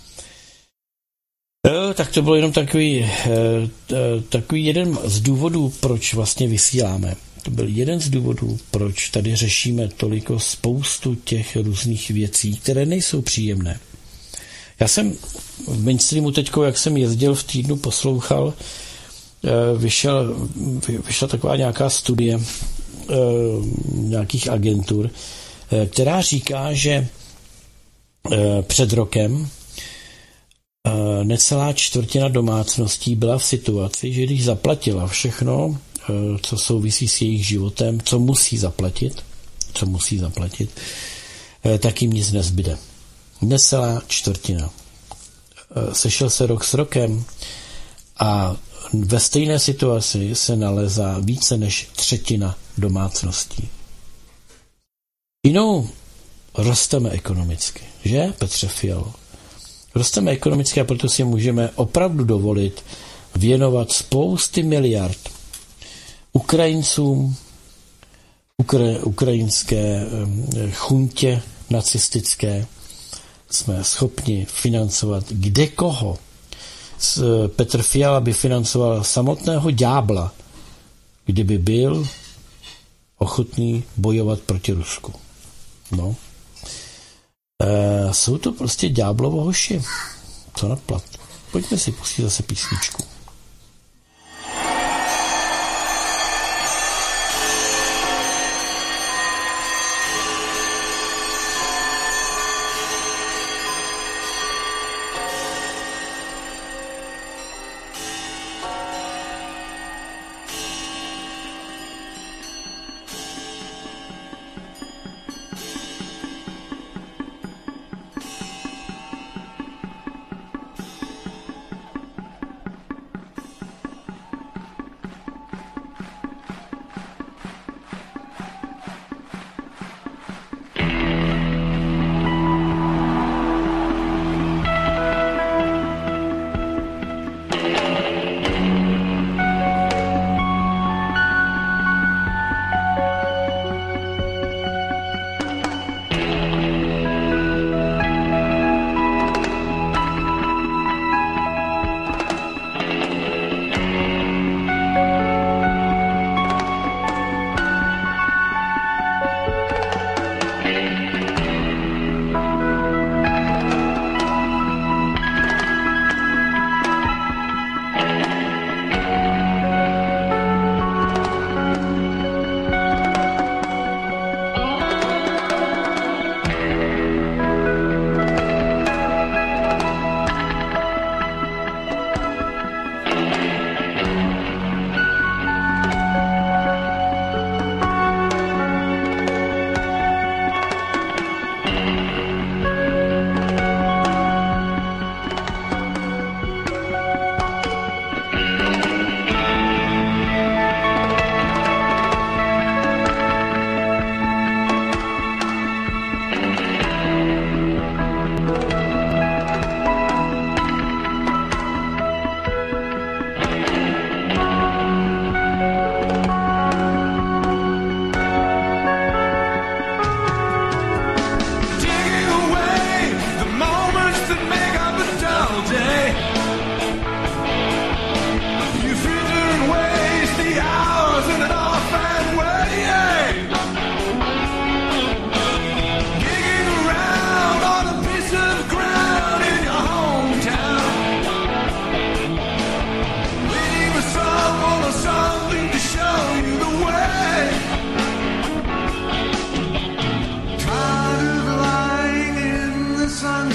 E, tak to byl jenom takový, e, takový jeden z důvodů, proč vlastně vysíláme. To byl jeden z důvodů, proč tady řešíme toliko spoustu těch různých věcí, které nejsou příjemné. Já jsem v mainstreamu teďko, jak jsem jezdil v týdnu, poslouchal, vyšel, vyšla taková nějaká studie nějakých agentur, která říká, že před rokem necelá čtvrtina domácností byla v situaci, že když zaplatila všechno, co souvisí s jejich životem, co musí zaplatit, co musí zaplatit, tak jim nic nezbyde. Necelá čtvrtina. Sešel se rok s rokem a ve stejné situaci se nalezá více než třetina domácností. Jinou rosteme ekonomicky, že, Petře Fialo? Rosteme ekonomicky a proto si můžeme opravdu dovolit věnovat spousty miliard Ukrajincům, ukra- ukrajinské chuntě nacistické. Jsme schopni financovat kde koho. Petr Fiala by financoval samotného ďábla, kdyby byl ochotný bojovat proti Rusku. No. E, jsou to prostě ďáblovo hoši. Co na plat? Pojďme si pustit zase písničku.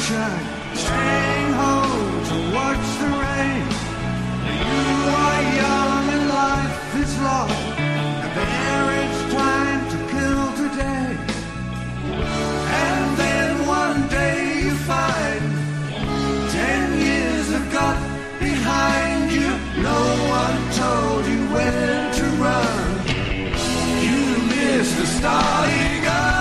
sunshine, staying home to watch the rain. You are young and life is long, and there is time to kill today. And then one day you find ten years have got behind you. No one told you when to run. You missed the starting gun.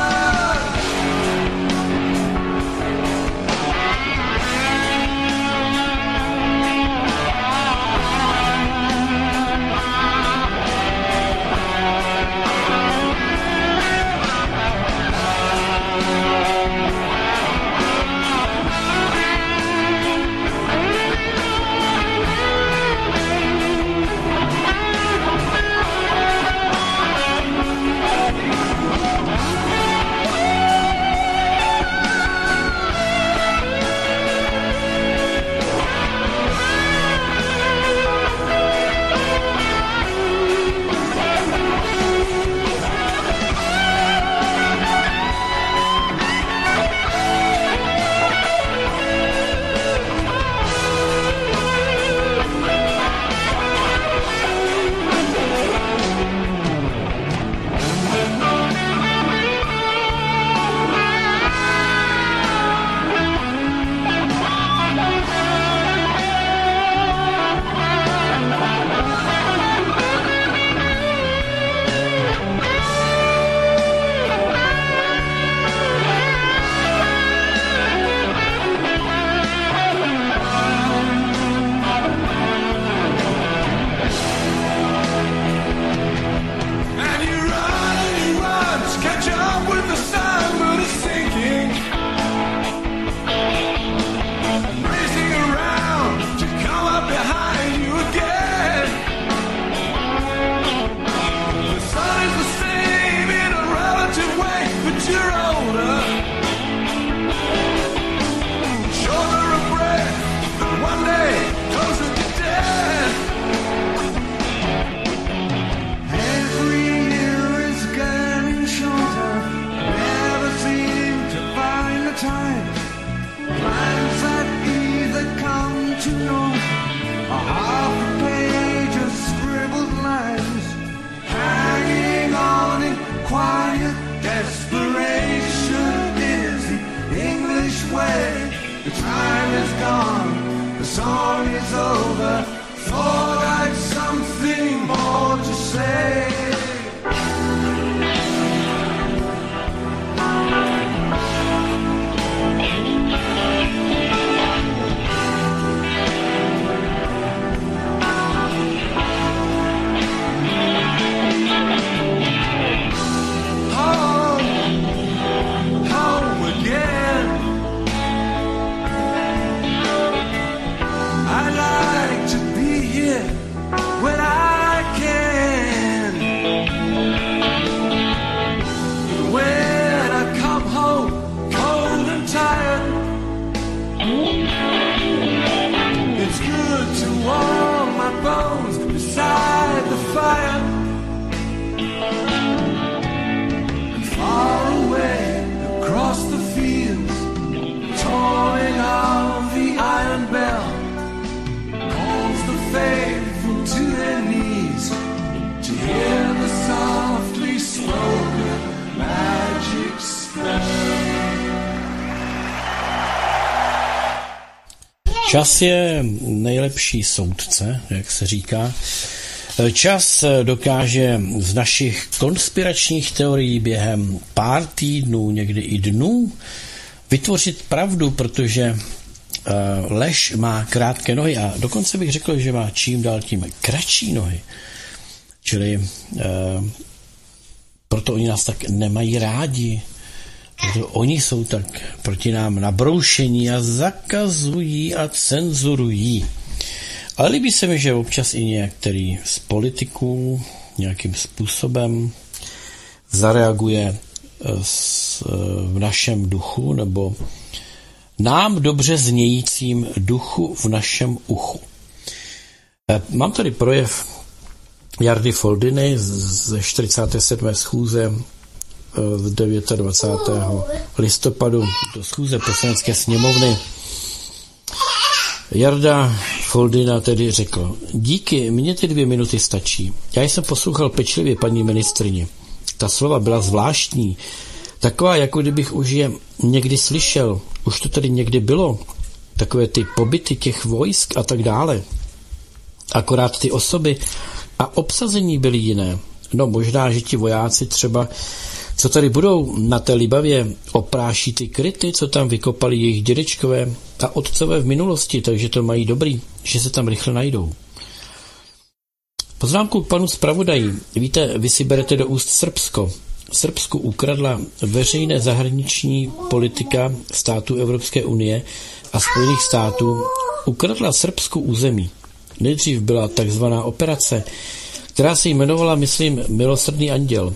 Čas je nejlepší soudce, jak se říká. Čas dokáže z našich konspiračních teorií během pár týdnů, někdy i dnů, vytvořit pravdu, protože lež má krátké nohy a dokonce bych řekl, že má čím dál tím kratší nohy. Čili proto oni nás tak nemají rádi. Protože oni jsou tak proti nám nabroušení a zakazují a cenzurují. Ale líbí se mi, že občas i některý z politiků nějakým způsobem zareaguje v našem duchu nebo nám dobře znějícím duchu v našem uchu. Mám tady projev Jardy Foldyny ze čtyřicáté sedmé schůze dvacátého devátého listopadu do schůze Poslanecké sněmovny. Jarda Foldyna tedy řekl: díky, mně ty dvě minuty stačí. Já jsem poslouchal pečlivě paní ministryni. Ta slova byla zvláštní, taková, jako kdybych už je někdy slyšel, už to tady někdy bylo, takové ty pobyty těch vojsk a tak dále. Akorát ty osoby a obsazení byly jiné. No možná, že ti vojáci třeba, co tady budou na té Libavě, opráší ty kryty, co tam vykopali jejich dědečkové a otcové v minulosti, takže to mají dobrý, že se tam rychle najdou. Poznámku k panu zpravodaji. Víte, vy si berete do úst Srbsko. Srbsku ukradla veřejné zahraniční politika států Evropské unie a Spojených států. Ukradla Srbsku území. Nejdřív byla takzvaná operace, která se jmenovala, myslím, Milosrdný anděl.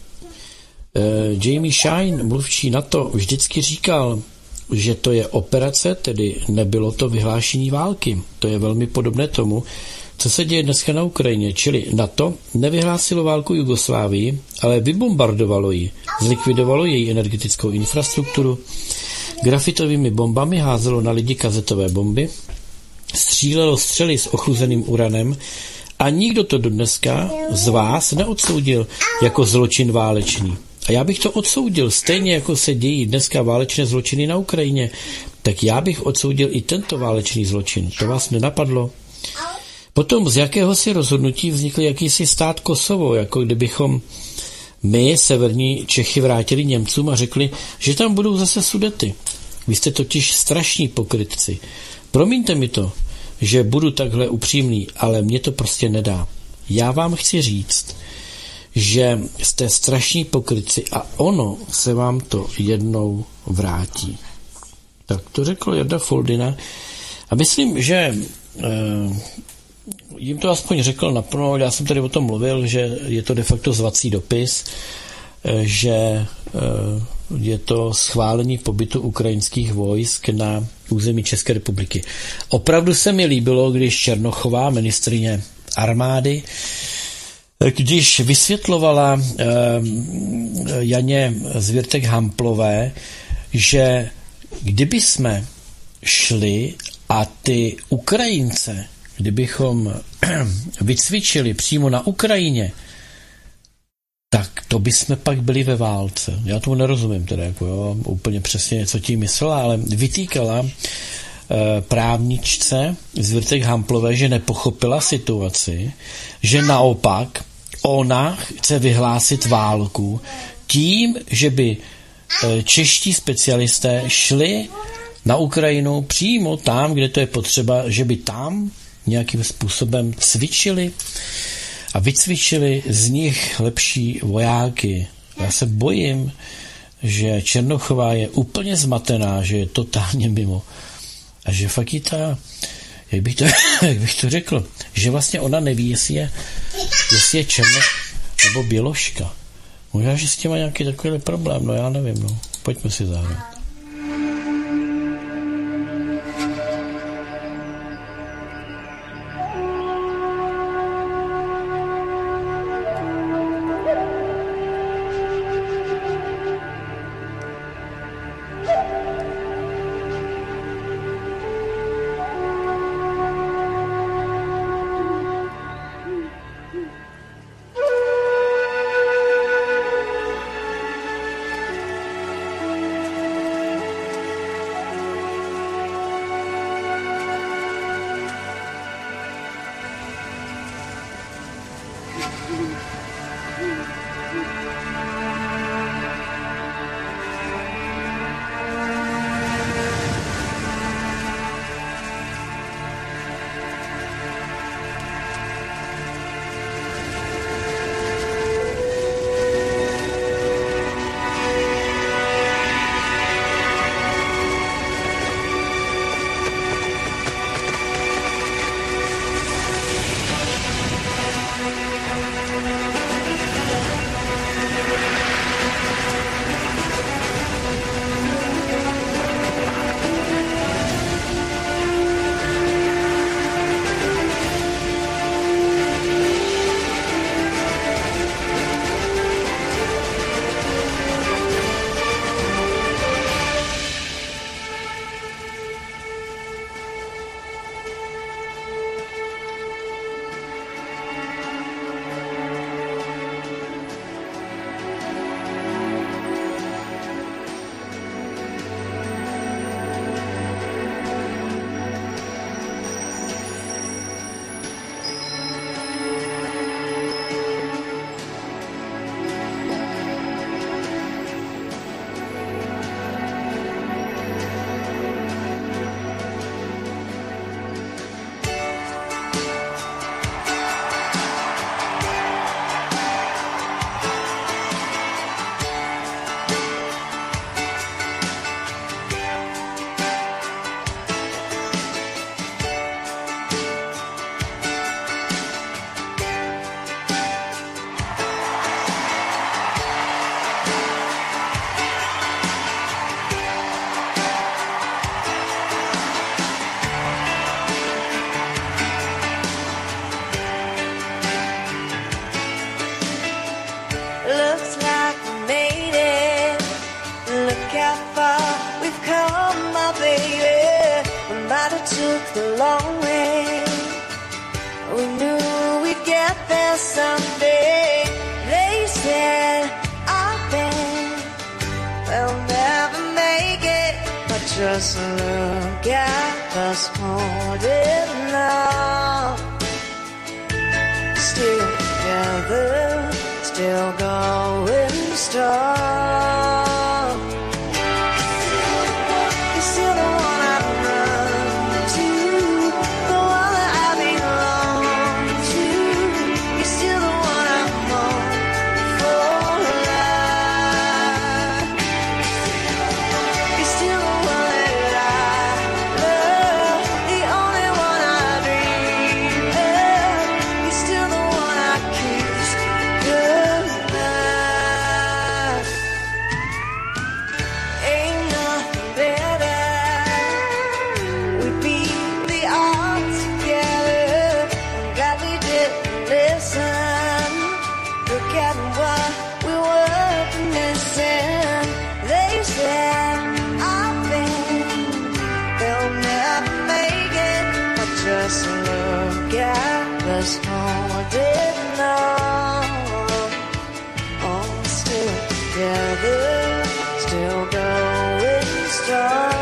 Jamie Shine, mluvčí NATO, vždycky říkal, že to je operace, tedy nebylo to vyhlášení války. To je velmi podobné tomu, co se děje dneska na Ukrajině, čili NATO nevyhlásilo válku Jugoslávii, ale vybombardovalo ji, zlikvidovalo její energetickou infrastrukturu, grafitovými bombami házelo na lidi kazetové bomby, střílelo střely s ochluzeným uranem a nikdo to do dneska z vás neodsoudil jako zločin válečný. A já bych to odsoudil, stejně jako se dějí dneska válečné zločiny na Ukrajině, tak já bych odsoudil i tento válečný zločin. To vás nenapadlo? Potom z jakéhosi rozhodnutí vznikl jakýsi stát Kosovo, jako kdybychom my, severní Čechy, vrátili Němcům a řekli, že tam budou zase Sudety. Vy jste totiž strašní pokrytci. Promiňte mi to, že budu takhle upřímný, ale mě to prostě nedá. Já vám chci říct, že jste strašní pokrytci a ono se vám to jednou vrátí. Tak to řekl Jarda Foldyna a myslím, že eh, jim to aspoň řekl naplno, já jsem tady o tom mluvil, že je to de facto zvací dopis, eh, že eh, je to schválení pobytu ukrajinských vojsk na území České republiky. Opravdu se mi líbilo, když Černochová, ministryně armády, když vysvětlovala eh, Janě Zvěrtek-Hamplové, že kdyby jsme šli a ty Ukrajince, kdybychom vycvičili přímo na Ukrajině, tak to by jsme pak byli ve válce. Já tomu nerozumím teda, jako jo, úplně přesně co tím myslela, ale vytýkala e, právničce Zvěrtek-Hamplové, že nepochopila situaci, že naopak ona chce vyhlásit válku tím, že by e, čeští specialisté šli na Ukrajinu přímo tam, kde to je potřeba, že by tam nějakým způsobem cvičili a vycvičili z nich lepší vojáky. Já se bojím, že Černochová je úplně zmatená, že je totálně mimo. A že fakt jí ta, jak bych to, jak bych to řekl, že vlastně ona neví, jestli je, jestli je Černoch nebo Běloška. Možná, že s tím má nějaký takový problém, no já nevím, no. Pojďme si zahrát. my baby, we might have took the long way. We knew we'd get there someday. They said, I bet they'll never make it, but just look at us holding on. Still together, still going strong. You're still the one I run to, the one that I belong to. You're still the one I'm on for life. You're still the one that I love, the only one I dream of. You're still the one I kiss goodnight. Ain't nothing better. We beat the odds together. I'm glad we didn't listen. Look at what we were missing. They said, I think they'll never make it, but just look at us holding on. Oh, still together, still going strong.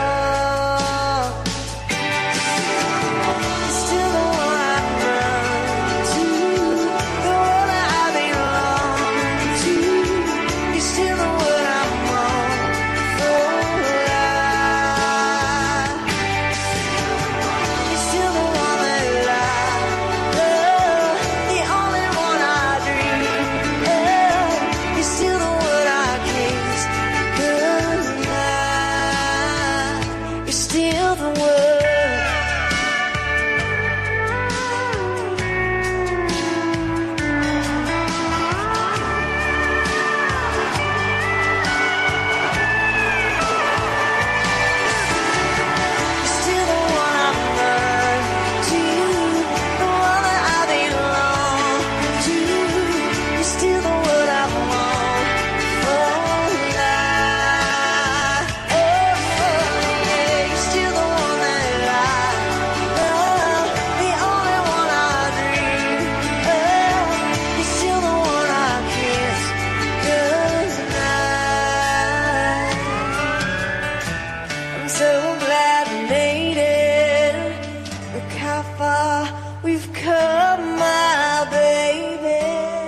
Still the one I run to, the one that I belong to. You're still the one I'm on for life. You're still the one that I love, the only one I dream of. You're still the one I kiss goodnight. You're still the one. You're still the one I'm running to, the one that I belong to. You're still the one I'm on for life. Oh, yeah, you're still the one that I love, the only one I dream of. You're still the one I kiss goodnight. I'm so glad we made it. Look how far we've come, my baby.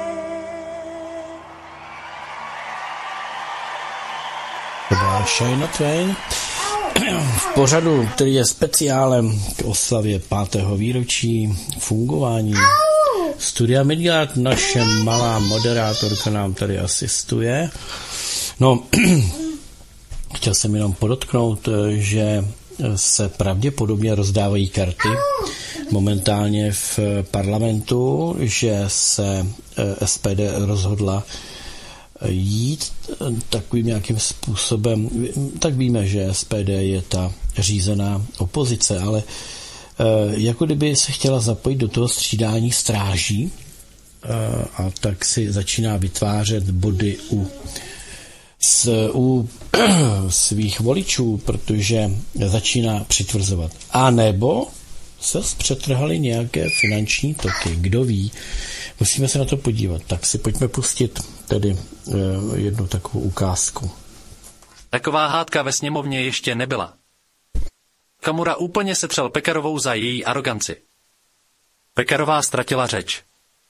To byla Shania Twain v pořadu, který je speciálem k oslavě pátého výročí fungování Studia Midgard. Naše malá moderátorka nám tady asistuje. No, chtěl jsem jenom podotknout, že se pravděpodobně rozdávají karty momentálně v parlamentu, že se S P D rozhodla jít takovým nějakým způsobem. Tak víme, že S P D je ta řízená opozice, ale jako kdyby se chtěla zapojit do toho střídání stráží, a tak si začíná vytvářet body u, s, u svých voličů, protože začíná přitvrzovat. A nebo se přetrhaly nějaké finanční toky, kdo ví. Musíme se na to podívat. Tak si pojďme pustit tedy jednu takovou ukázku. Taková hádka ve sněmovně ještě nebyla. Okamura úplně setřel Pekarovou za její aroganci. Pekarová ztratila řeč.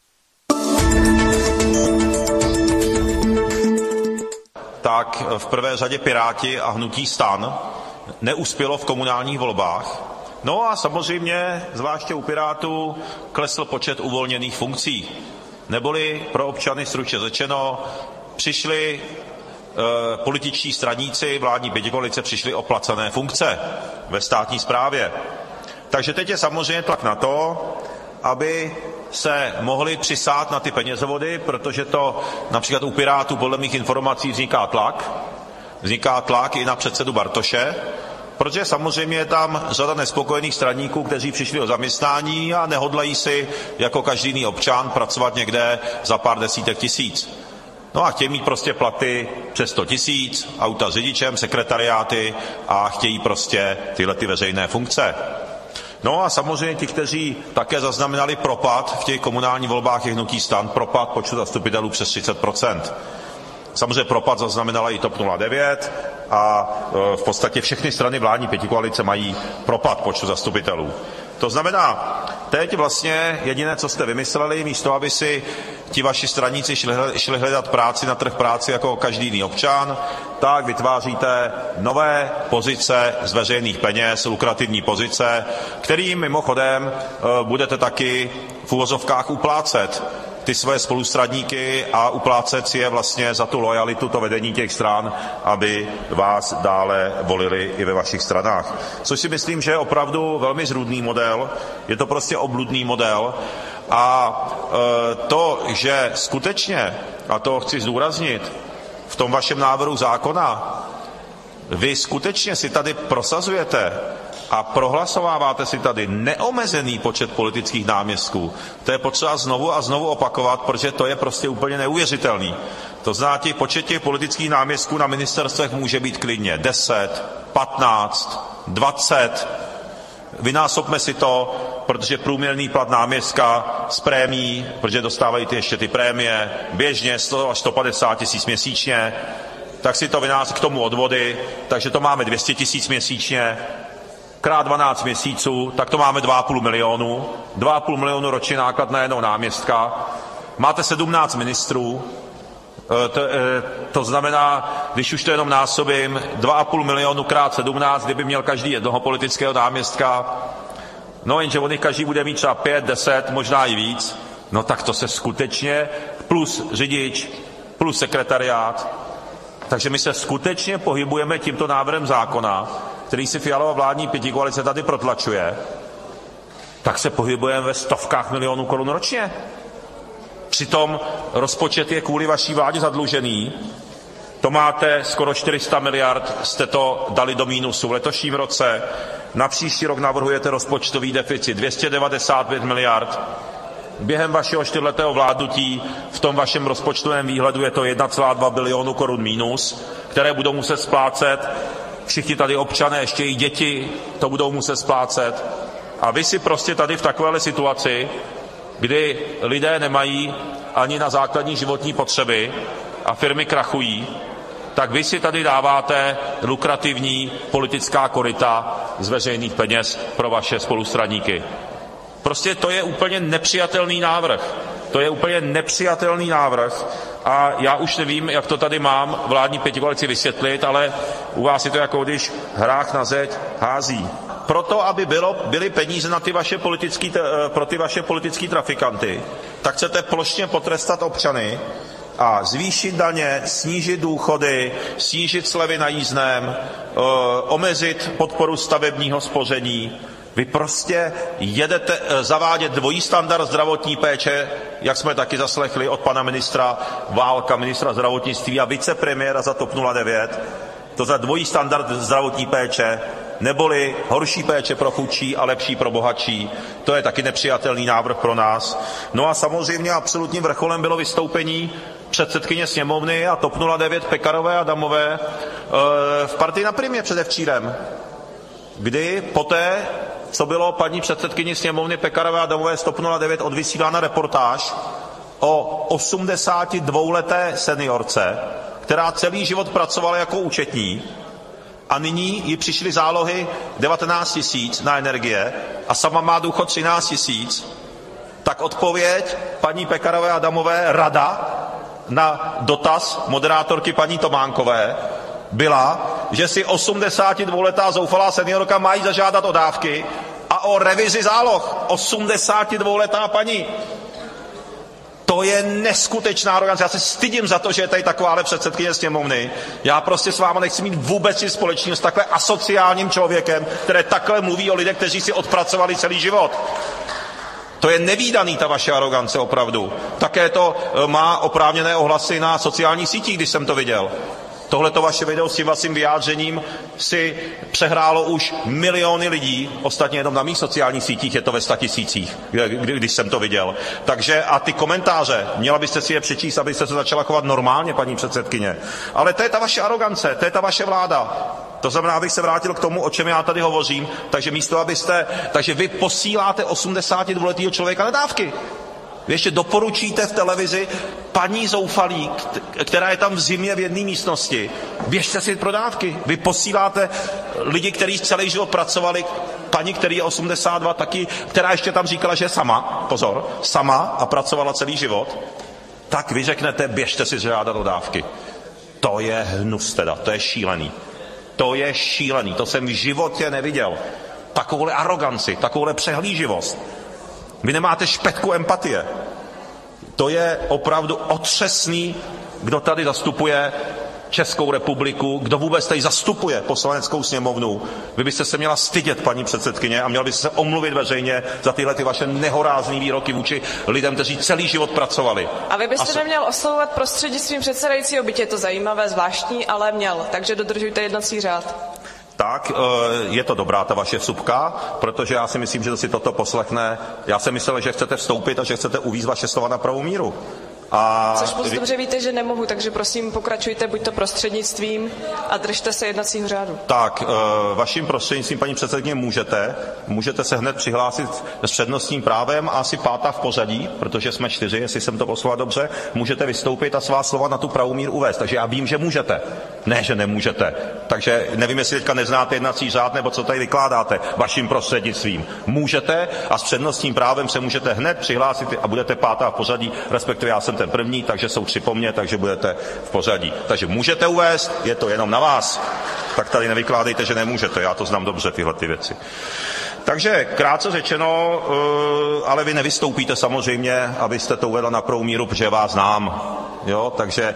Tak v prvé řadě Piráti a hnutí STAN neuspělo v komunálních volbách. No a samozřejmě, zvláště u Pirátů, klesl počet uvolněných funkcí. Neboli pro občany stručně řečeno, přišli e, političtí straníci, vládní pětikoalice přišli o placené funkce ve státní správě. Takže teď je samozřejmě tlak na to, aby se mohli přisát na ty penězovody, protože to například u Pirátů podle mých informací vzniká tlak. Vzniká tlak i na předsedu Bartoše, protože samozřejmě je tam řada nespokojených straníků, kteří přišli o zaměstnání a nehodlají si jako každý jiný občan pracovat někde za pár desítek tisíc. No a chtějí mít prostě platy přes sto tisíc, auta s řidičem, sekretariáty a chtějí prostě tyhle ty veřejné funkce. No a samozřejmě ti, kteří také zaznamenali propad v těch komunálních volbách je hnutí STAN, propad počtu zastupitelů přes třicet procent. Samozřejmě propad zaznamenala i TOP nula devět a v podstatě všechny strany vládní pětikoalice mají propad počtu zastupitelů. To znamená, teď vlastně jediné, co jste vymysleli, místo aby si ti vaši straníci šli, šli hledat práci na trh práci jako každý jiný občan, tak vytváříte nové pozice z veřejných peněz, lukrativní pozice, kterým mimochodem budete taky v uvozovkách uplácet ty své spolustraníky a uplácet si je vlastně za tu lojalitu, to vedení těch stran, aby vás dále volili i ve vašich stranách. Což si myslím, že je opravdu velmi zrůdný model, je to prostě obludný model a e, to, že skutečně, a to chci zdůraznit, v tom vašem návrhu zákona, vy skutečně si tady prosazujete a prohlasováváte si tady neomezený počet politických náměstků. To je potřeba znovu a znovu opakovat, protože to je prostě úplně neuvěřitelný. To znamená, těch počet těch politických náměstků na ministerstvech může být klidně deset, patnáct, dvacet. Vynásobme si to, protože průměrný plat náměstka z prémií, protože dostávají ty ještě ty prémie, běžně sto až sto padesát tisíc měsíčně, tak si to vynásobí k tomu odvody, takže to máme dvě stě tisíc měsíčně, krát dvanáct měsíců, tak to máme dva a půl milionu. dva a půl milionu ročně náklad na jednoho náměstka. Máte sedmnáct ministrů, to, to znamená, když už to jenom násobím, dva a půl milionu krát sedmnáct, kdyby měl každý jednoho politického náměstka, no jenže on jich každý bude mít třeba pět, deset, možná i víc, no tak to se skutečně, plus řidič, plus sekretariát, takže my se skutečně pohybujeme tímto návrhem zákona, který si Fialova vládní pětikoalice tady protlačuje, tak se pohybujeme ve stovkách milionů korun ročně. Přitom rozpočet je kvůli vaší vládě zadlužený. To máte skoro čtyři sta miliard, jste to dali do mínusu v letošním roce. Na příští rok navrhujete rozpočtový deficit dvě stě devadesát pět miliard. Během vašeho čtyřletého vládnutí v tom vašem rozpočtovém výhledu je to jedna celá dva bilionu korun mínus, které budou muset splácet všichni tady občané, ještě i děti to budou muset splácet. A vy si prostě tady v takovéhle situaci, kdy lidé nemají ani na základní životní potřeby a firmy krachují, tak vy si tady dáváte lukrativní politická koryta z veřejných peněz pro vaše spolustraníky. Prostě to je úplně nepřijatelný návrh. To je úplně nepřijatelný návrh a já už nevím, jak to tady mám vládní pětikoalici vysvětlit, ale u vás je to jako když hrách na zeď hází. Proto, aby bylo, byly peníze na ty vaše politický, pro ty vaše politický trafikanty, tak chcete plošně potrestat občany a zvýšit daně, snížit důchody, snížit slevy na jízdném, omezit podporu stavebního spoření. Vy prostě jedete zavádět dvojí standard zdravotní péče, jak jsme taky zaslechli od pana ministra Válka, ministra zdravotnictví a vicepremiéra za TOP nula devět. To za dvojí standard zdravotní péče, neboli horší péče pro chudší a lepší pro bohatší. To je taky nepřijatelný návrh pro nás. No a samozřejmě absolutním vrcholem bylo vystoupení předsedkyně sněmovny a TOP nula devět Pekarové Adamové v Partii na Primě předevčírem, kdy poté, co bylo paní předsedkyni sněmovny Pekarové Adamové z TOP nula devět odvysílána reportáž o osmdesátidvouleté seniorce, která celý život pracovala jako účetní a nyní jí přišly zálohy devatenáct tisíc na energie a sama má důchod třináct tisíc, tak odpověď paní Pekarové Adamové rada na dotaz moderátorky paní Tománkové byla, že si osmdesátidvouletá zoufalá seniorka má jít zažádat o dávky a o revizi záloh. osmdesátidvouletá paní. To je neskutečná arogance. Já se stydím za to, že je tady takováhle předsedkyně sněmovny. Já prostě s váma nechci mít vůbec nic společného s takhle asociálním člověkem, který takhle mluví o lidech, kteří si odpracovali celý život. To je nevídaný, ta vaše arogance opravdu. Také to má oprávněné ohlasy na sociálních sítích, když jsem to viděl. Tohleto vaše video s tím vaším vyjádřením si přehrálo už miliony lidí, ostatně jenom na mých sociálních sítích je to ve statisících, když jsem to viděl. Takže a ty komentáře, měla byste si je přečíst, abyste se začala chovat normálně, paní předsedkyně. Ale to je ta vaše arogance, to je ta vaše vláda. To znamená, abych se vrátil k tomu, o čem já tady hovořím, takže místo, abyste, takže vy posíláte osmdesátidvouletého člověka na dávky. Vy ještě doporučíte v televizi paní zoufalí, která je tam v zimě v jedné místnosti. Běžte si pro dávky. Vy posíláte lidi, kteří celý život pracovali, paní, který je osmdesát dva, taky, která ještě tam říkala, že je sama, pozor, sama a pracovala celý život, tak vy řeknete, běžte si žádat o dávky. To je hnus teda, to je šílený. To je šílený, to jsem v životě neviděl. Takovouhle aroganci, takovouhle přehlíživost. Vy nemáte špetku empatie. To je opravdu otřesný, kdo tady zastupuje Českou republiku, kdo vůbec tady zastupuje Poslaneckou sněmovnu. Vy byste se měla stydět, paní předsedkyně, a měla byste se omluvit veřejně za tyhle ty vaše nehorázný výroky vůči lidem, kteří celý život pracovali. A vy byste se... neměl oslovovat prostřednictvím předsedajícího, byť je to zajímavé, zvláštní, ale měl. Takže dodržujte jednací řád. Tak, je to dobrá ta vaše vsupka, protože já si myslím, že si toto poslechne. Já jsem myslel, že chcete vstoupit a že chcete uvízt vaše slova na pravou míru. A... Což moc dobře víte, že nemohu, takže prosím pokračujte buď to prostřednictvím a držte se jednacího řádu. Tak, vaším prostřednictvím, paní předsedkyně, můžete, můžete se hned přihlásit s přednostním právem a asi pátá v pořadí, protože jsme čtyři, jestli jsem to poslal dobře, můžete vystoupit a svá slova na tu pravou míru uvést. Takže já vím, že můžete. Ne, že nemůžete. Takže nevím, jestli teďka neznáte jednací řád, nebo co tady vykládáte vaším prostřednictvím. Můžete a s přednostním právem se můžete hned přihlásit a budete pátá v pořadí, respektive já jsem ten první, takže jsou tři po mně, takže budete v pořadí. Takže můžete uvést, je to jenom na vás. Tak tady nevykládejte, že nemůžete, já to znám dobře, tyhle ty věci. Takže krátce řečeno, ale vy nevystoupíte samozřejmě, abyste to uvedla na pravou míru, protože vás znám. Jo, takže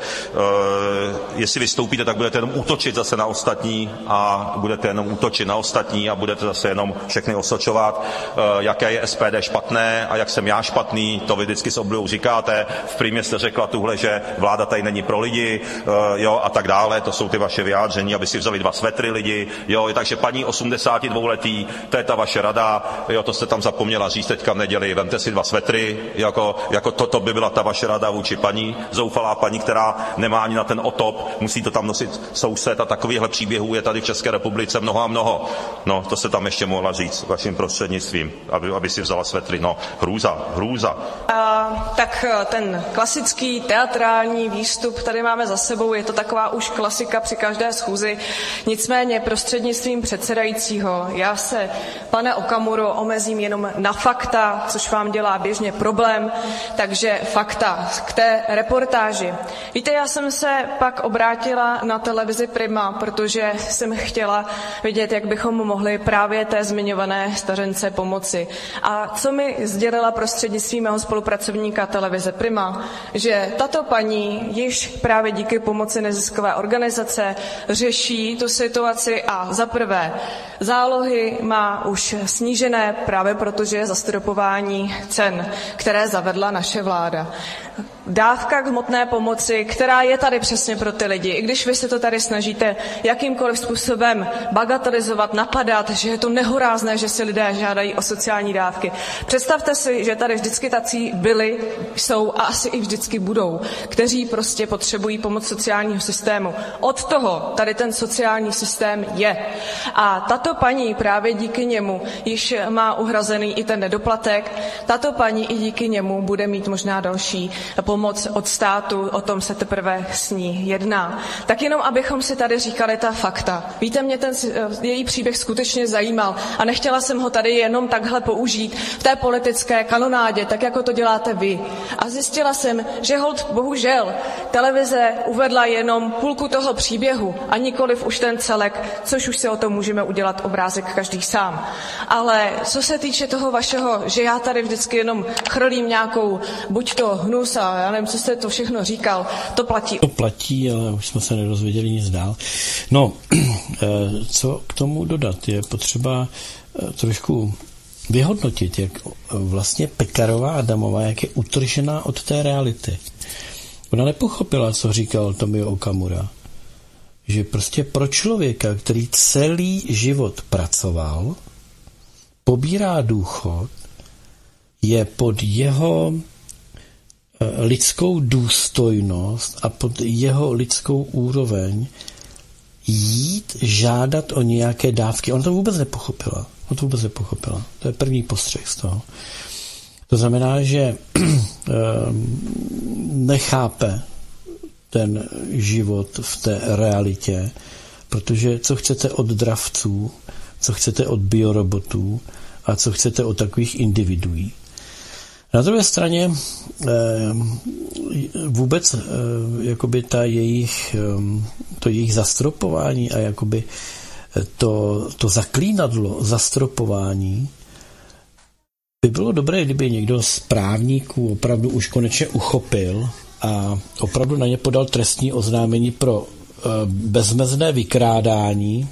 jestli vystoupíte, tak budete jenom útočit zase na ostatní a budete jenom útočit na ostatní a budete zase jenom všechny osočovat, jaké je S P D špatné a jak jsem já špatný, to vy vždycky s oblibou říkáte. V Primě jste řekla tuhle, že vláda tady není pro lidi, jo, a tak dále, to jsou ty vaše vyjádření, aby si vzali dva svetry lidi, jo, takže paní osmdesátidvouletý, to je ta vaše rada, jo, to jste tam zapomněla říct teďka v neděli, vemte si dva svetry, jako, jako toto by byla ta vaše rada vůči paní zoufalá paní, která nemá ani na ten otop, musí to tam nosit soused a takovýchhle příběhů je tady v České republice mnoho a mnoho. No, to se tam ještě mohla říct vaším prostřednictvím, aby, aby si vzala svetry. No, hrůza, hrůza. A, tak ten klasický teatrální výstup tady máme za sebou, je to taková už klasika při každé schůzi. Nicméně prostřednictvím předsedajícího, já se, pane Okamuro, omezím jenom na fakta, což vám dělá běžně problém, takže fakta k té reportáži. Víte, já jsem se pak obrátila na televizi Prima, protože jsem chtěla vidět, jak bychom mohli právě té zmiňované stařence pomoci. A co mi sdělila prostřednictvím mého spolupracovníka televize Prima, že tato paní již právě díky pomoci neziskové organizace řeší tu situaci a za prvé zálohy má už snížené právě protože je zastropování cen, které zavedla naše vláda. Dávka k hmotné pomoci, která je tady přesně pro ty lidi. I když vy se to tady snažíte jakýmkoliv způsobem bagatelizovat, napadat, že je to nehorázné, že si lidé žádají o sociální dávky. Představte si, že tady vždycky tací byli, jsou a asi i vždycky budou, kteří prostě potřebují pomoc sociálního systému. Od toho tady ten sociální systém je. A tato paní právě díky němu již má uhrazený i ten nedoplatek. Tato paní i díky němu bude mít možná další pomoc od státu, o tom se teprve s ní jedná. Tak jenom, abychom si tady říkali ta fakta. Víte, mě ten její příběh skutečně zajímal a nechtěla jsem ho tady jenom takhle použít v té politické kanonádě, tak jako to děláte vy. A zjistila jsem, že holt bohužel televize uvedla jenom půlku toho příběhu a nikoliv už ten celek, což už si o tom můžeme udělat obrázek každý sám. Ale co se týče toho vašeho, že já tady vždycky jenom chrlím nějakou buď to hnus a já nevím, co jste to všechno říkal, to platí. To platí, ale už jsme se nedozvěděli nic dál. No, co k tomu dodat? Je potřeba trošku vyhodnotit, jak vlastně Pekarová Adamová, jak je utržená od té reality. Ona nepochopila, co říkal Tomio Okamura. že prostě pro člověka, který celý život pracoval, pobírá důchod, je pod jeho lidskou důstojnost a pod jeho lidskou úroveň jít žádat o nějaké dávky. Ona to vůbec nepochopila. Ona to vůbec nepochopila. To je první postřeh z toho. To znamená, že nechápe ten život v té realitě, protože co chcete od dravců, co chcete od biorobotů a co chcete od takových individuí. Na druhé straně vůbec jakoby ta jejich, to jejich zastropování a jakoby to, to zaklínadlo zastropování by bylo dobré, kdyby někdo z právníků opravdu už konečně uchopil a opravdu na ně podal trestní oznámení pro bezmezné vykrádání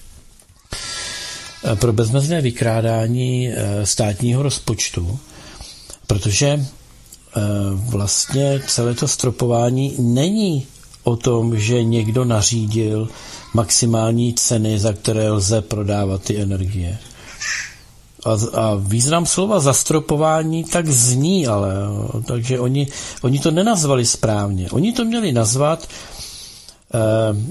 pro bezmezné vykrádání státního rozpočtu, protože vlastně celé to stropování není o tom, že někdo nařídil maximální ceny, za které lze prodávat ty energie. A, a význam slova zastropování tak zní, ale takže oni, oni to nenazvali správně. Oni to měli nazvat eh,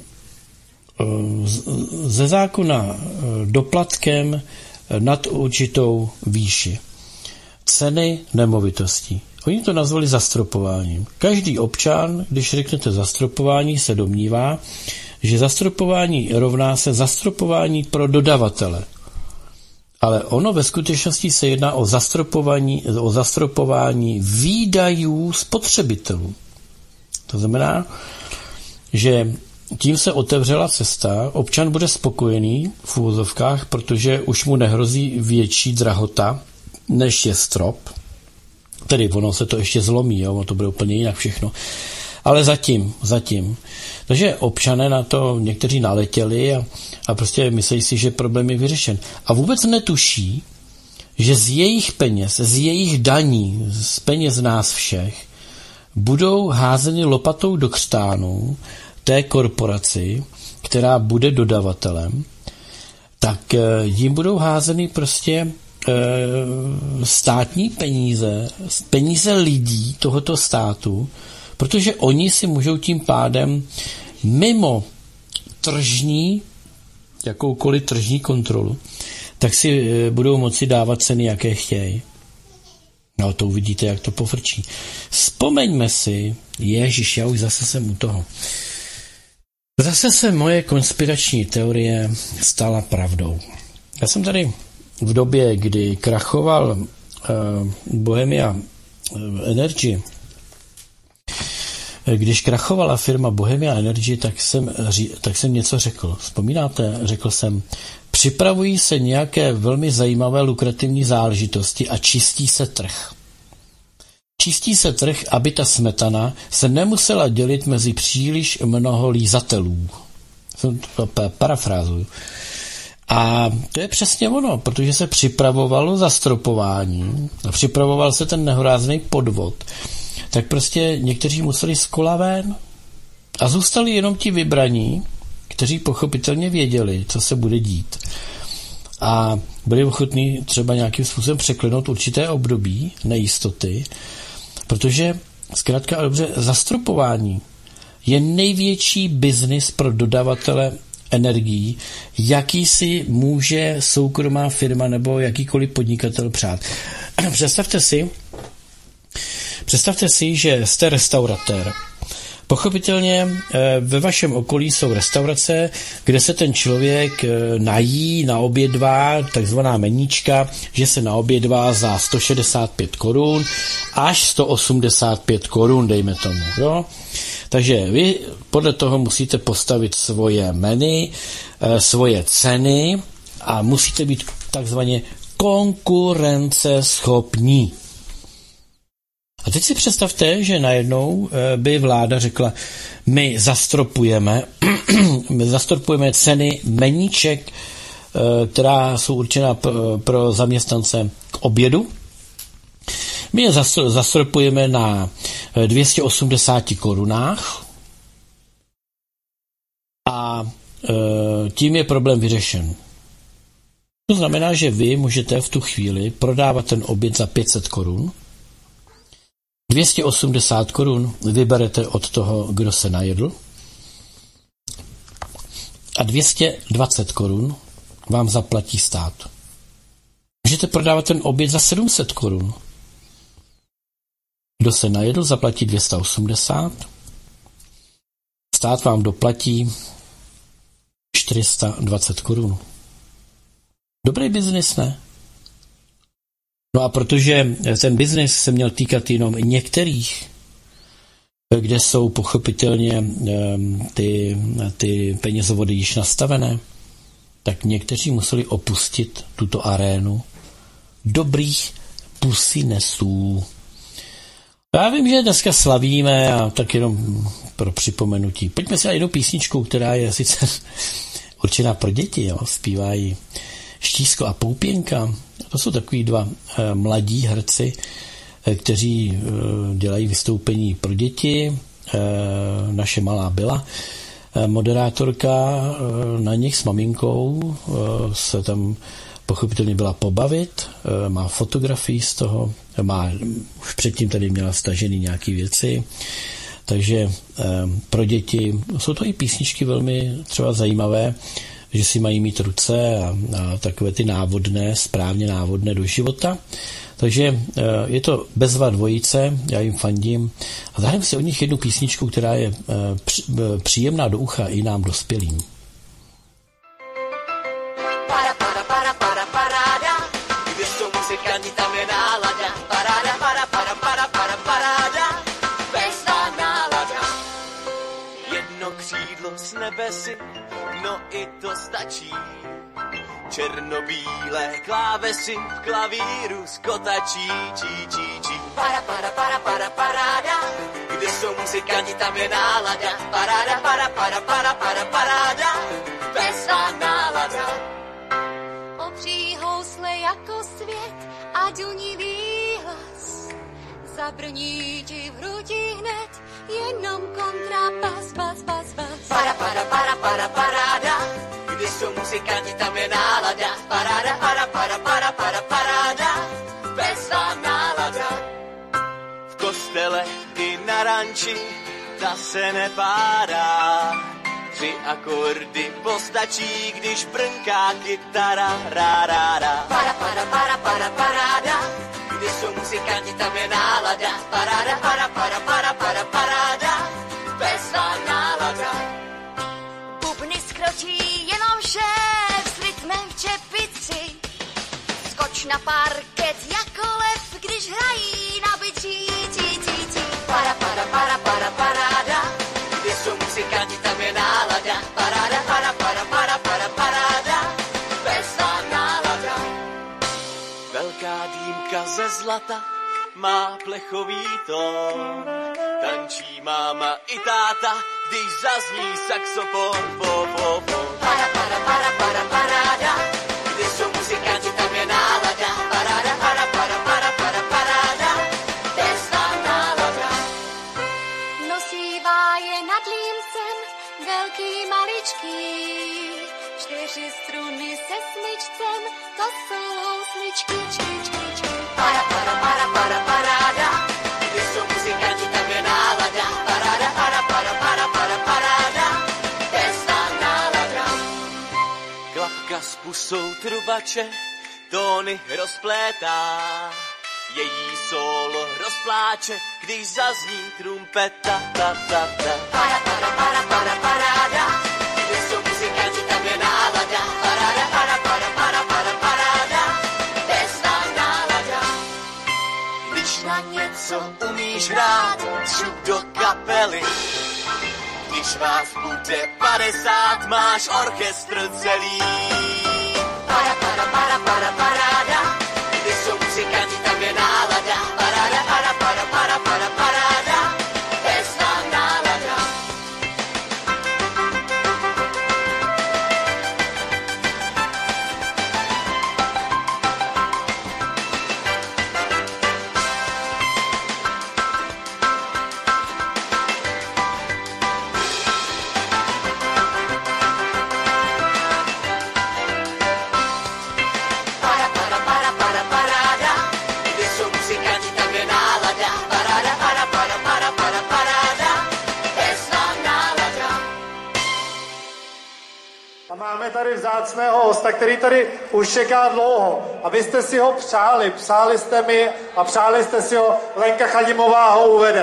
ze zákona doplatkem nad určitou výši. Ceny nemovitostí. Oni to nazvali zastropováním. Každý občan, když řeknete zastropování, se domnívá, že zastropování rovná se zastropování pro dodavatele. Ale ono ve skutečnosti se jedná o zastropování, o zastropování výdajů spotřebitelů. To znamená, že tím se otevřela cesta, občan bude spokojený v uvozovkách, protože už mu nehrozí větší drahota, než je strop. Tedy ono se to ještě zlomí, jo? Ono to bude úplně jinak všechno. Ale zatím, zatím. Takže občané na to někteří naletěli a, a prostě myslí si, že problém je vyřešen. A vůbec netuší, že z jejich peněz, z jejich daní, z peněz nás všech, budou házeny lopatou do křtánů té korporaci, která bude dodavatelem, tak jim budou házeny prostě státní peníze, peníze lidí tohoto státu, protože oni si můžou tím pádem mimo tržní, jakoukoliv tržní kontrolu, tak si budou moci dávat ceny, jaké chtějí. No to uvidíte, jak to pofrčí. Vzpomeňme si, ježiš, já už zase jsem u toho. Zase se moje konspirační teorie stala pravdou. Já jsem tady v době, kdy krachoval uh, Bohemia Energy, když krachovala firma Bohemia Energy, tak jsem, tak jsem něco řekl. Vzpomínáte? Řekl jsem, připravují se nějaké velmi zajímavé lukrativní záležitosti a čistí se trh. Čistí se trh, aby ta smetana se nemusela dělit mezi příliš mnoho lízatelů. To parafrázuju. A to je přesně ono, protože se připravovalo zastropování, připravoval se ten nehorázný podvod, tak prostě někteří museli z kola ven a zůstali jenom ti vybraní, kteří pochopitelně věděli, co se bude dít. A byli ochotní třeba nějakým způsobem překlenout určité období nejistoty, protože zkrátka a dobře zastropování je největší biznis pro dodavatele energií, jaký si může soukromá firma nebo jakýkoliv podnikatel přát. Představte si, představte si, že jste restauratér. Pochopitelně ve vašem okolí jsou restaurace, kde se ten člověk nají, naobědvá, takzvaná meníčka, že se naobědvá za sto šedesát pět korun až sto osmdesát pět korun, dejme tomu. Jo? Takže vy podle toho musíte postavit svoje menu, svoje ceny a musíte být takzvaně konkurenceschopní. A teď si představte, že najednou by vláda řekla, my zastropujeme, my zastropujeme ceny meníček, která jsou určena pro zaměstnance k obědu. My je zastropujeme na dvě stě osmdesát korunách a tím je problém vyřešen. To znamená, že vy můžete v tu chvíli prodávat ten oběd za pět set korun, dvě stě osmdesát korun vyberete od toho, kdo se najedl, a dvě stě dvacet korun vám zaplatí stát. Můžete prodávat ten oběd za sedm set korun. Kdo se najedl, zaplatí dvě stě osmdesát, stát vám doplatí čtyři sta dvacet korun. Dobrý biznis, ne? No a protože ten biznis se měl týkat jenom některých, kde jsou pochopitelně ty, ty penězovody již nastavené, tak někteří museli opustit tuto arénu dobrých pusinesů. Já vím, že dneska slavíme, a tak jenom pro připomenutí. Pojďme si na jednu písničku, která je sice určená pro děti, jo? Zpívají Štísko a Poupěnka. To jsou takový dva e, mladí herci, e, kteří e, dělají vystoupení pro děti. E, naše malá Byla, e, moderátorka, e, na nich s maminkou e, se tam pochopitelně byla pobavit, e, má fotografii z toho, má, už předtím tady měla stažený nějaké věci, takže e, pro děti jsou to i písničky velmi třeba zajímavé, že si mají mít ruce a, a takové ty návodné, správně návodné do života. Takže e, je to bezva dvojice, já jim fandím. A zahrajeme si od nich jednu písničku, která je e, při, e, příjemná do ucha i nám dospělým. Para, para, para, para, paráda, kde jsou muzikanti, tam je nálada. Paráda, para, para, para, para, paráda, bezva nálada. Jedno křídlo z nebesy, no i to stačí. Černobílé klávesy v klavíru skotačí, čí, čí, čí. Para, para, para, para, paráda, kde jsou muzikanti, tam je nálada. Paráda, para, para, para, para, paráda, bezva nálada. Opří housle jako svět a dunivý hlas. Zabrní ti v hrudi hned, jenom kontrapas, bas, bas, bas. Para, para, para, para, paráda, kde jsou muzikanti, tam je nálada. Paráda, para, para, para, para, paráda, bezva nálada. V kostele i na ranči, ta se nepádá. Tři akordy postačí, když brnká kytara, rá, rá, rá. Para, para, para, para, paráda, kde jsou muzikanti, tam je nálada. Paráda, para, para, para, para, paráda, bezva nálada. Bubny skročí jenom šéf s rytmem v čepici. Skoč na parket jako lev, když hrají na bičí, tí, tí, tí. Para, para, para, para, paráda, kde jsou muzikanti, tam je nálada. Paráda, para, para, para, para, paráda, bezva nálada. Velká dýmka ze zlata má plechový tón. Tančí máma i táta, když zazní saxofon, po, po, po. Para, para, para, para, paráda, kde jsou muzikanti, tam je nálada. Paráda, para, para, para, para, paráda, bezva nálada. Nosívá je nad límcem, velký maličký. Čtyři struny se smyčcem, to jsou housličky, čky, čky, čky. Para, para, para, para, paráda, kde jsou muzikanti, tam je nálada. Paráda, para, para, para, para, paráda, bezva nálada. Klapka s pusou trubače, tóny rozplétá. Její solo rozpláče, když zazní trumpeta, ta, ta, ta. Para, para, para, para, paráda, kde jsou muzikanti, tam je nálada. Paráda, para, para, para, para, paráda, bezva nálada. Když na něco umíš hrát, šup do kapely. Když vás bude padesát, máš orchestr celý. Para, para, para, para, paráda, kde jsou muzikanti, tam je nálada. Paráda, para, para, para, para, paráda, bezva nálada. máme tady vzácného hosta, který tady už čeká dlouho. A vy jste si ho přáli, přáli jste mi a přáli jste si ho. Lenka Chadimová ho uvede.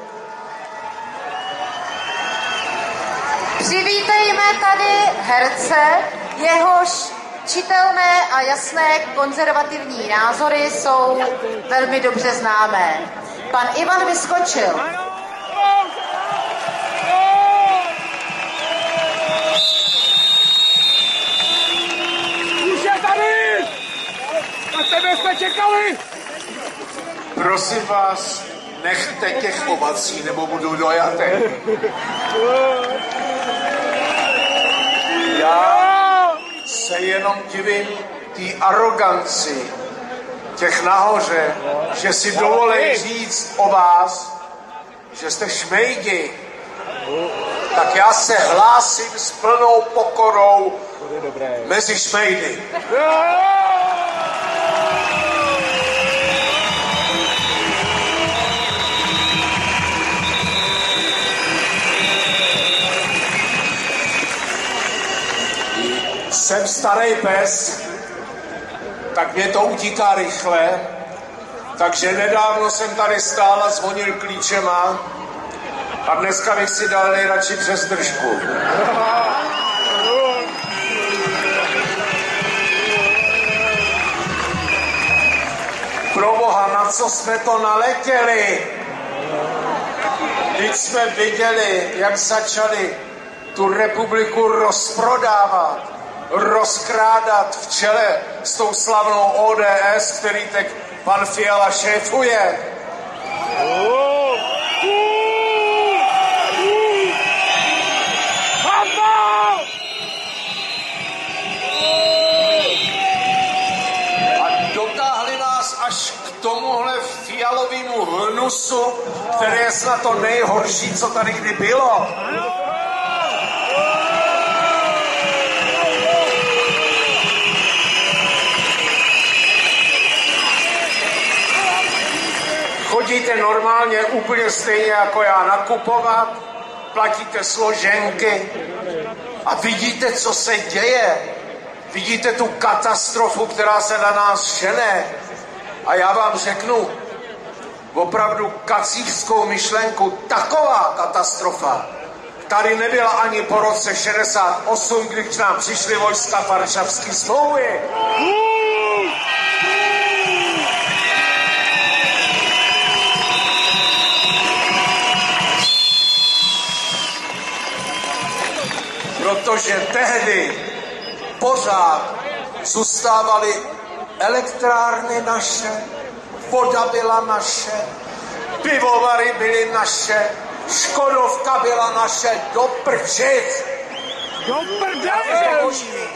Přivítejme tady herce, jehož čitelné a jasné konzervativní názory jsou velmi dobře známé. Pan Ivan Vyskočil. Už je tady! Na tebe jsme čekali! Prosím vás, nechte těch ovací, nebo budu dojatý. Já se jenom divím té aroganci těch nahoře, že si dovolí říct o vás, že jste šmejdi. Tak já se hlásím s plnou pokorou mezi šmejdy. Jsem starý pes, tak mě to utíká rychle, takže nedávno jsem tady stál a zvonil klíčema a dneska bych si dal nejradši přes držku. Proboha, na co jsme to naletěli? Když jsme viděli, jak začali tu republiku rozprodávat, rozkrádat v čele s tou slavnou O D S, který teď pan Fiala šéfuje. A dotáhli nás až k tomuhle fialovému hnusu, který je snad to nejhorší, co tady kdy bylo. Chodíte normálně úplně stejně jako já nakupovat, platíte složenky a vidíte, co se děje. Vidíte tu katastrofu, která se na nás žene. A já vám řeknu, opravdu kacířskou myšlenku, taková katastrofa tady nebyla ani po roce šedesát osm, když nám přišly vojska Varšavské smlouvy. Protože tehdy pořád zůstávaly elektrárny naše, voda byla naše, pivovary byly naše, Škodovka byla naše, do prčic! Do prdele!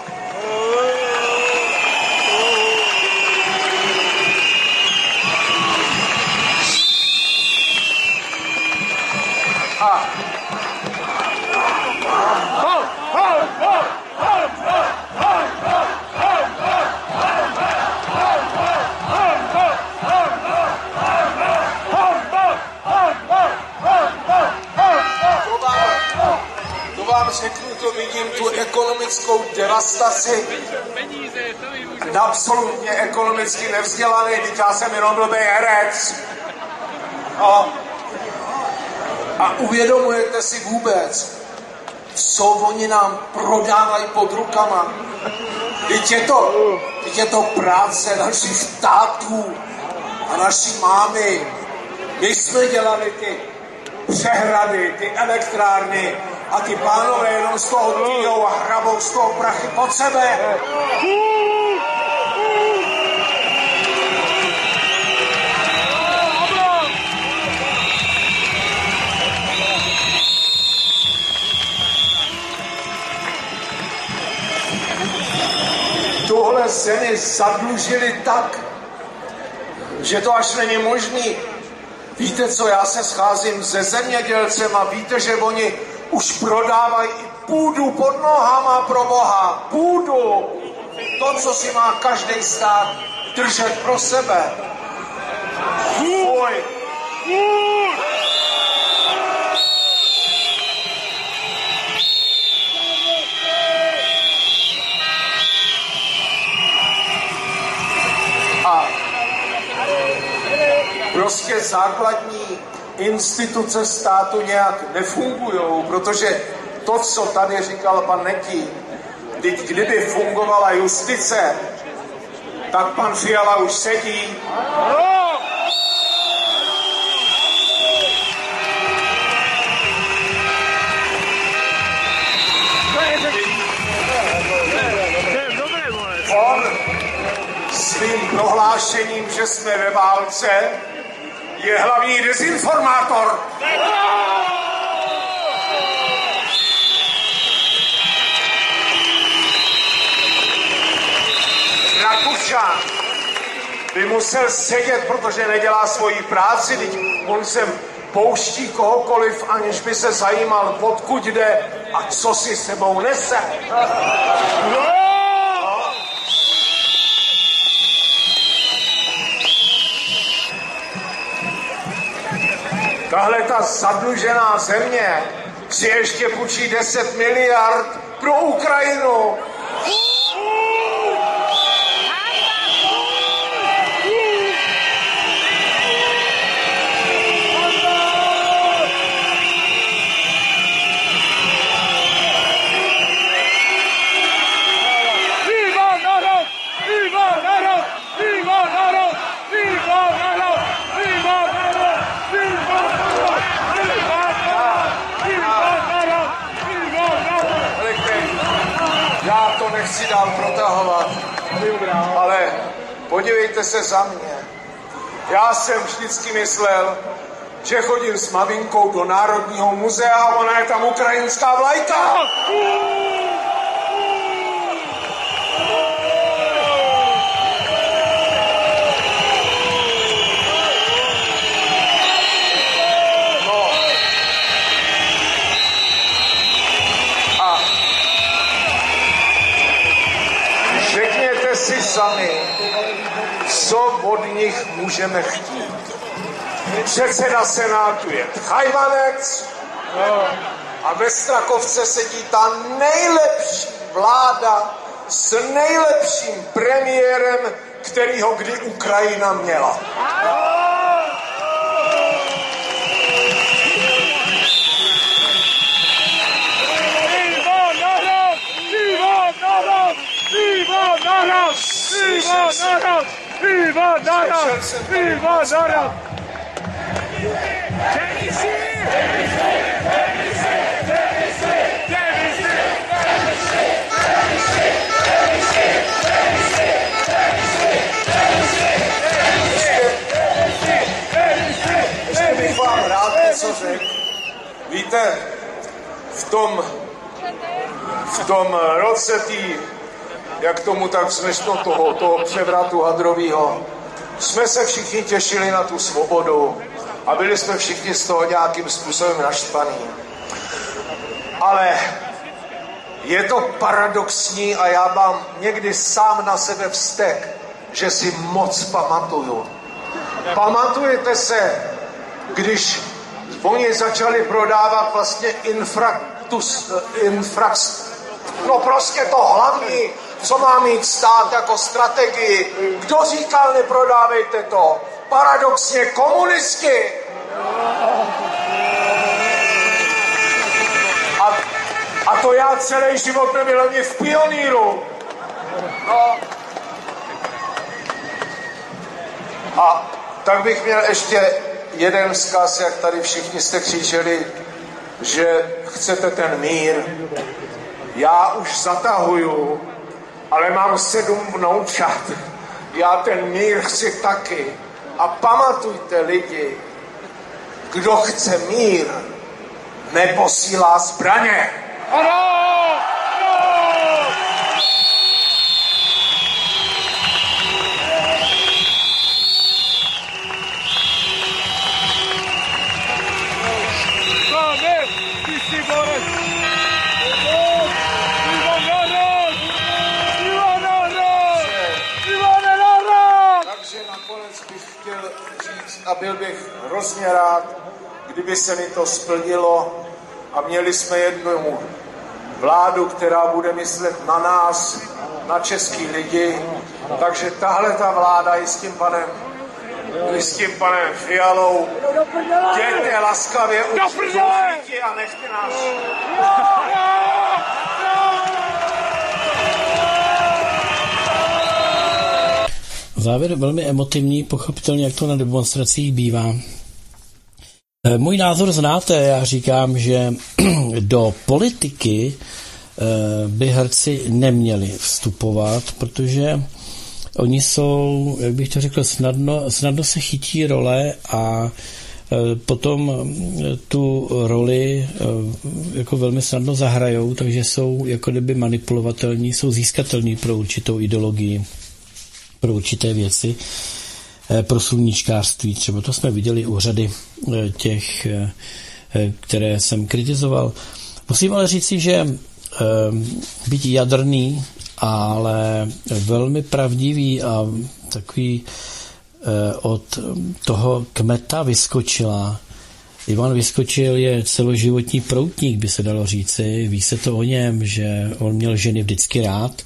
A to vám řeknu, to vidím tu ekonomickou devastaci. Absolutně ekonomicky nevzdělaný, teď já jsem jenom blbý herec. A, a uvědomujete si vůbec, co oni nám prodávají pod rukama. Teď je to, teď je to práce našich států a naší mámy. My jsme dělali ty přehrady, ty elektrárny a ty pánové jenom z toho týjou a hrabou z toho prachy pod sebe. Tuhle zemi zadlužili tak, že to až není možný. Víte co, já se scházím se zemědělcem a víte, že oni už prodávají i půdu pod nohama, pro Boha. Půdu. To, co si má každý stát držet pro sebe. Fuj. prostě základní instituce státu nějak nefungujou, protože to, co tady říkal pan Neký, teď kdyby fungovala justice, tak pan Fiala už sedí. On svým prohlášením, že jsme ve válce, je hlavní dezinformátor. Rakušan by musel sedět, protože nedělá svoji práci, teď on sem pouští kohokoliv, aniž by se zajímal, odkud jde a co si sebou nese. Tahle ta zadlužená země si ještě půjčí deset miliard pro Ukrajinu. Já to nechci dál protahovat, ale podívejte se za mě. Já jsem vždycky myslel, že chodím s maminkou do Národního muzea a ona je tam ukrajinská vlajka. Si sami, co od nich můžeme chtít. Předseda Senátu je Chajvanec a ve Strakovce sedí ta nejlepší vláda s nejlepším premiérem, kterýho kdy Ukrajina měla. Viva národ! Viva národ! Viva národ! Viva národ! Demisi! Demisi! Demisi! Demisi! Demisi! Demisi! Demisi! Ještě bych vám rád něco řekl. Víte, v tom, v tom roce tý jak tomu tak smešno toho, toho převratu hadrovýho, jsme se všichni těšili na tu svobodu a byli jsme všichni z toho nějakým způsobem naštvaní. Ale je to paradoxní a já mám někdy sám na sebe vztek, že si moc pamatuju. Pamatujete se, když oni začali prodávat vlastně infraktus, infrax, no prostě to hlavní, co má mít stát jako strategii. Kdo říkal, neprodávejte to? Paradoxně komunisti. A, a to já celý život nebyl ani v Pioníru. No. A tak bych měl ještě jeden vzkaz, jak tady všichni jste křičeli, že chcete ten mír. Já už zatahuju, ale mám sedm vnoučat. Já ten mír chci taky. A pamatujte lidi, kdo chce mír, neposílá zbraně. Ano! A byl bych hrozně rád, kdyby se mi to splnilo a měli jsme jednu vládu, která bude myslet na nás, na český lidi. Takže tahle ta vláda i s tím panem Vy s tím panem Fialou jděte laskavě už do svítí a nechte nás. Závěr velmi emotivní, pochopitelně, jak to na demonstracích bývá. Můj názor znáte, já říkám, že do politiky by herci neměli vstupovat, protože oni jsou, jak bych to řekl, snadno, snadno se chytí role a potom tu roli jako velmi snadno zahrajou, takže jsou jako kdyby manipulovatelní, jsou získatelní pro určitou ideologii, pro určité věci, pro sluníčkářství. Třeba to jsme viděli u řady těch, které jsem kritizoval. Musím ale říci, že být jadrný, ale velmi pravdivý a takový od toho kmeta Vyskočila. Ivan Vyskočil je celoživotní proutník, by se dalo říci. Ví se to o něm, že on měl ženy vždycky rád.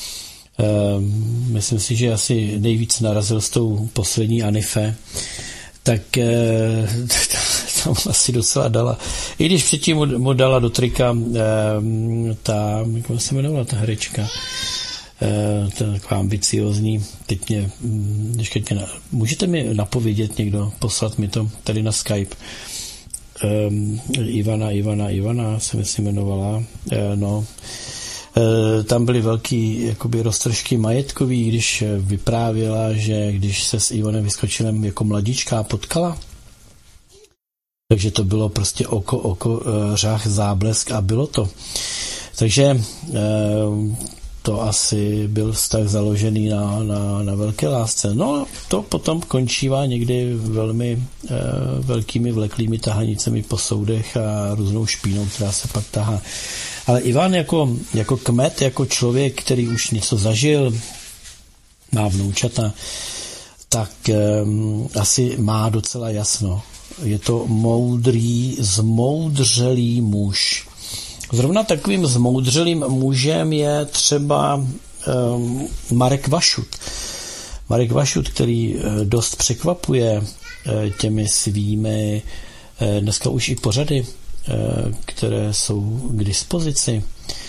Myslím si, že asi nejvíc narazil s tou poslední Anife. Tak tam asi docela dala. I když předtím mu, mu dala do trika ta, jak se jmenovala ta herečka, to je taková ambiciozní. Teď mě, teď mě, můžete mi napovědět někdo, poslat mi to tady na Skype. Um, Ivana, Ivana, Ivana se myslím jmenovala. Uh, no, uh, tam byly velký jakoby roztržky majetkový, když vyprávěla, že když se s Ivanem Vyskočilem jako mladíčka potkala, takže to bylo prostě oko, oko, uh, řách, záblesk a bylo to. Takže uh, to asi byl vztah založený na, na, na velké lásce. No, to potom končívá někdy velmi e, velkými vleklými tahanicemi po soudech a různou špínou, která se pak tahá. Ale Ivan jako, jako kmet, jako člověk, který už něco zažil, má vnoučata, tak e, asi má docela jasno. Je to moudrý, zmoudřelý muž. Zrovna takovým zmoudřelým mužem je třeba um, Marek Vašut. Marek Vašut, který dost překvapuje těmi svými dneska už i pořady, které jsou k dispozici.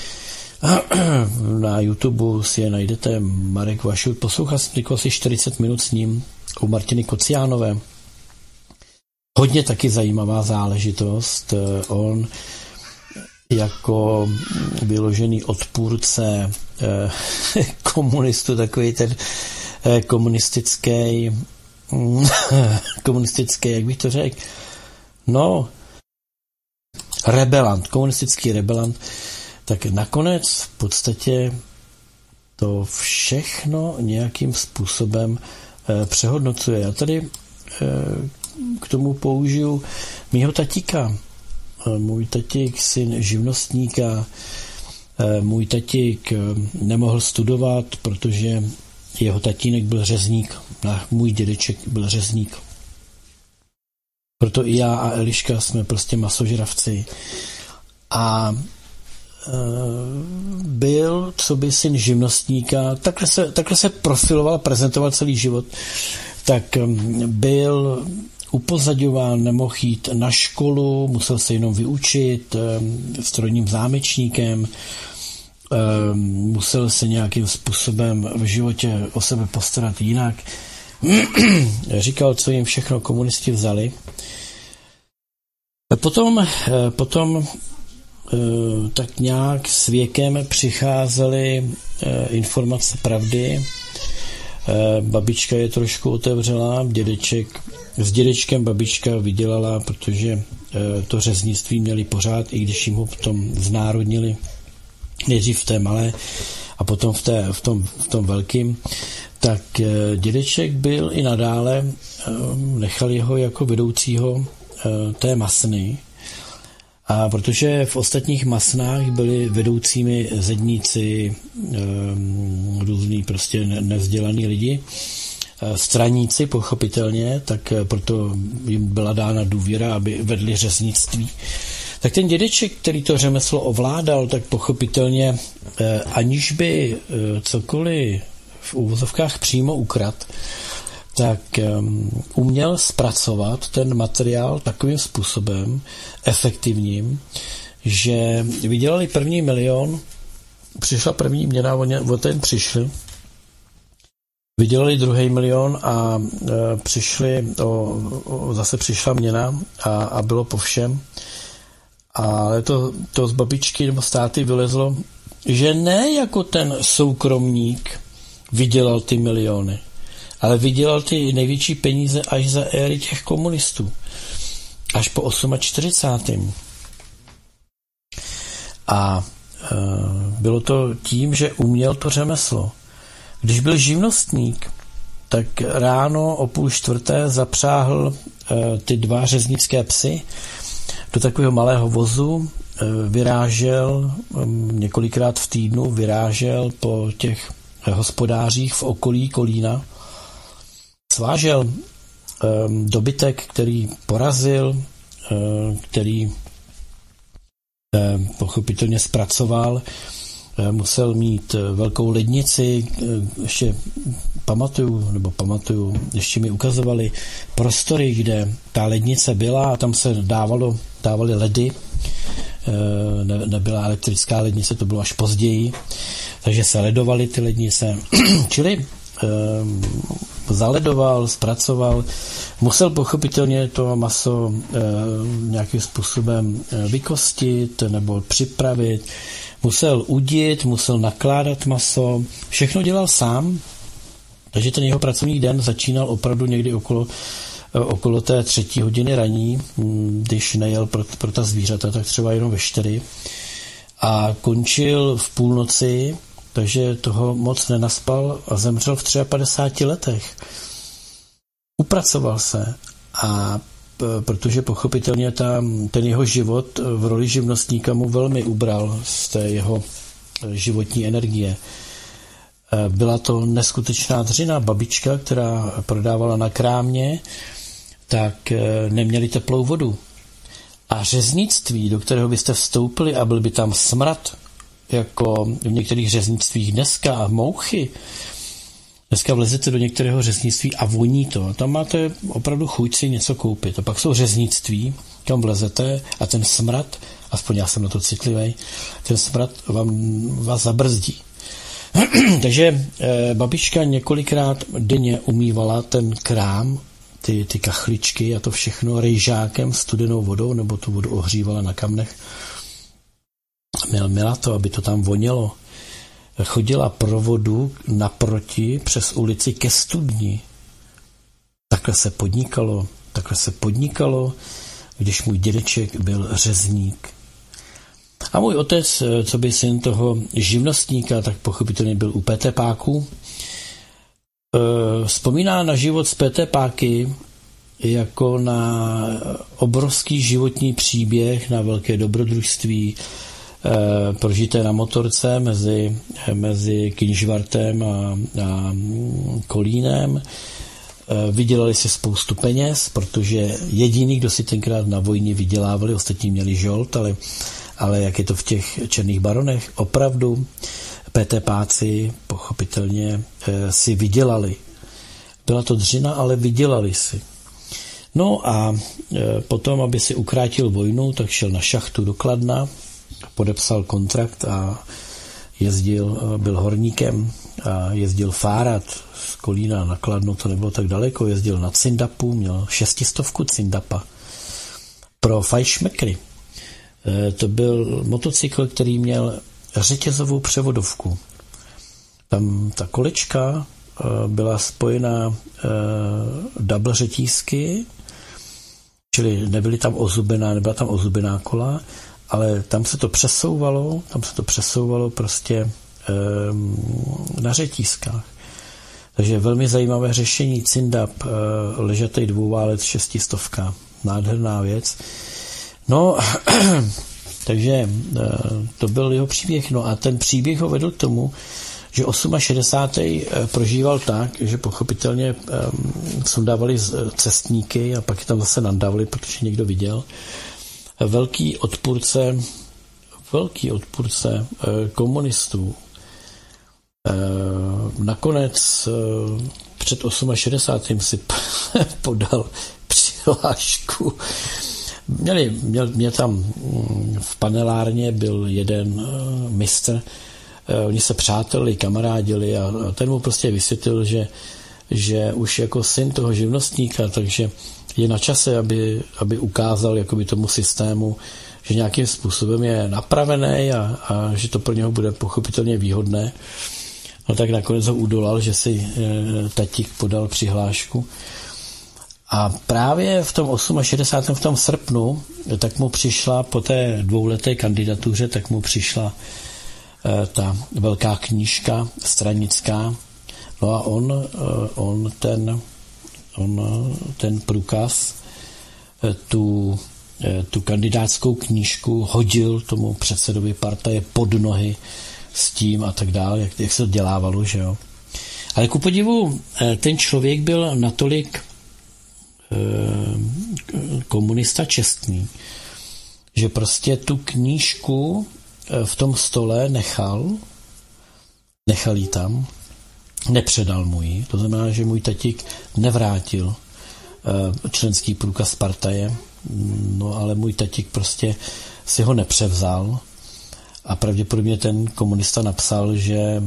Na YouTube si je najdete. Marek Vašut. Poslouchal jsem asi čtyřicet minut s ním u Martiny Kociánové. Hodně taky zajímavá záležitost. On jako vyložený odpůrce eh, komunistů, takový ten eh, komunistický komunistický, jak bych to řekl, no, rebelant, komunistický rebelant, tak nakonec v podstatě to všechno nějakým způsobem eh, přehodnocuje. Já tady eh, k tomu použiju mýho tatíka. Můj tatík, syn živnostníka, můj tatík nemohl studovat, protože jeho tatínek byl řezník, a můj dědeček byl řezník. Proto i já a Eliška jsme prostě masožravci. A byl, co by syn živnostníka, takhle se, takhle se profiloval, prezentoval celý život, tak byl upozaďován, nemohl jít na školu, musel se jenom vyučit strojním zámečníkem, musel se nějakým způsobem v životě o sebe postarat jinak. Říkal, co jim všechno komunisti vzali. Potom, potom tak nějak s věkem přicházely informace pravdy. Babička je trošku otevřela, dědeček, s dědečkem babička vydělala, protože to řeznictví měli pořád, i když jim ho potom znárodnili, nejdřív v té malé a potom v, té, v, tom, v tom velkým, tak dědeček byl i nadále, nechali ho jako vedoucího té masny, a protože v ostatních masnách byli vedoucími zedníci, různý prostě nevzdělaný lidi, straníci pochopitelně, tak proto jim byla dána důvěra, aby vedli řeznictví. Tak ten dědeček, který to řemeslo ovládal, tak pochopitelně aniž by cokoliv v úvozovkách přímo ukrad, tak um, uměl zpracovat ten materiál takovým způsobem efektivním, že vydělali první milion, přišla první měna, o ten přišli, vydělali druhý milion a e, přišli, o, o, zase přišla měna a, a bylo po všem. Ale to, to z babičky nebo z táty vylezlo, že ne jako ten soukromník vydělal ty miliony, ale vydělal ty největší peníze až za éry těch komunistů. Až po čtyřicátém osmém A e, bylo to tím, že uměl to řemeslo. Když byl živnostník, tak ráno o půl čtvrté zapřáhl e, ty dva řeznické psy do takového malého vozu, e, vyrážel e, několikrát v týdnu, vyrážel po těch hospodářích v okolí Kolína, svážel e, dobytek, který porazil, e, který e, pochopitelně zpracoval, musel mít velkou lednici, ještě pamatuju, nebo pamatuju, ještě mi ukazovali prostory, kde ta lednice byla a tam se dávalo, dávali ledy, ne, nebyla elektrická lednice, to bylo až později, takže se ledovaly ty lednice, čili zaledoval, zpracoval, musel pochopitelně to maso nějakým způsobem vykostit nebo připravit, musel udit, musel nakládat maso, všechno dělal sám, takže ten jeho pracovní den začínal opravdu někdy okolo, okolo té třetí hodiny raní, když nejel pro, pro ta zvířata, tak třeba jenom ve čtyři a končil v půlnoci, takže toho moc nenaspal a zemřel v padesát třech letech. Upracoval se a protože pochopitelně ta, ten jeho život v roli živnostníka mu velmi ubral z té jeho životní energie. Byla to neskutečná dřina. Babička, která prodávala na krámě, tak neměli teplou vodu. A řeznictví, do kterého byste vstoupili a byl by tam smrad, jako v některých řeznictvích dneska a mouchy, dneska vlezete do některého řeznictví a voní to. A tam máte opravdu chuť si něco koupit. A pak jsou řeznictví, kam vlezete a ten smrad, aspoň já jsem na to citlivý, ten smrad vám, vás zabrzdí. Takže eh, babička několikrát denně umývala ten krám, ty, ty kachličky a to všechno rejžákem, studenou vodou, nebo tu vodu ohřívala na kamnech. Měla to, aby to tam vonělo. Chodila pro vodu naproti přes ulici ke studni. Takhle se podnikalo, takhle se podnikalo, když můj dědeček byl řezník. A můj otec, co by syn toho živnostníka, tak pochopitelně byl u pétepáků. Vzpomíná na život z pétepáky jako na obrovský životní příběh, na velké dobrodružství, prožité na motorce mezi, mezi Kynžvartem a, a Kolínem. Vydělali si spoustu peněz, protože jediný, kdo si tenkrát na vojně vydělávali, ostatní měli žolt, ale, ale jak je to v těch Černých baronech, opravdu pétepáci pochopitelně si vydělali. Byla to dřina, ale vydělali si. No a potom, aby si ukrátil vojnu, tak šel na šachtu do Kladna, podepsal kontrakt a jezdil, byl horníkem a jezdil fárat z Kolína na Kladno, to nebylo tak daleko, jezdil na Cindapu, měl šestistovku Cindapa pro fajšmekry. To byl motocykl, který měl řetězovou převodovku. Tam ta kolečka byla spojená double řetízky, čili nebyly tam ozubená, nebyla tam ozubená kola, ale tam se to přesouvalo, tam se to přesouvalo prostě e, na řetízkách. Takže velmi zajímavé řešení Cindap, e, ležatej dvouválec šestistovka, nádherná věc. No, takže e, to byl jeho příběh. No a ten příběh ho vedl k tomu, že šedesátý osmý prožíval tak, že pochopitelně e, sundávali cestníky a pak je tam zase nandávali, protože někdo viděl. Velký odpůrce, velký odpůrce komunistů Nakonec před šedesátým osmým si podal přihlášku. Měli, měl, mě tam v panelárně byl jeden mistr, oni se přátelili, kamarádili a, a ten mu prostě vysvětlil, že, že už jako syn toho živnostníka, takže je na čase, aby, aby ukázal jakoby tomu systému, že nějakým způsobem je napravený a, a že to pro něho bude pochopitelně výhodné. No tak nakonec ho udolal, že si e, tatík podal přihlášku. A právě v tom šedesátém osmém v tom srpnu, tak mu přišla po té dvouleté kandidatuře, tak mu přišla e, ta velká knížka stranická. No a on, e, on, ten, on ten průkaz, e, tu, e, tu kandidátskou knížku hodil tomu předsedovi partaje pod nohy s tím a tak dále, jak, jak se to dělávalo, že jo. Ale ku podivu, ten člověk byl natolik komunista čestný, že prostě tu knížku v tom stole nechal, nechal ji tam, nepředal mu ji. To znamená, že můj tatík nevrátil členský průkaz partaje, no ale můj tatík prostě si ho nepřevzal a pravděpodobně ten komunista napsal, že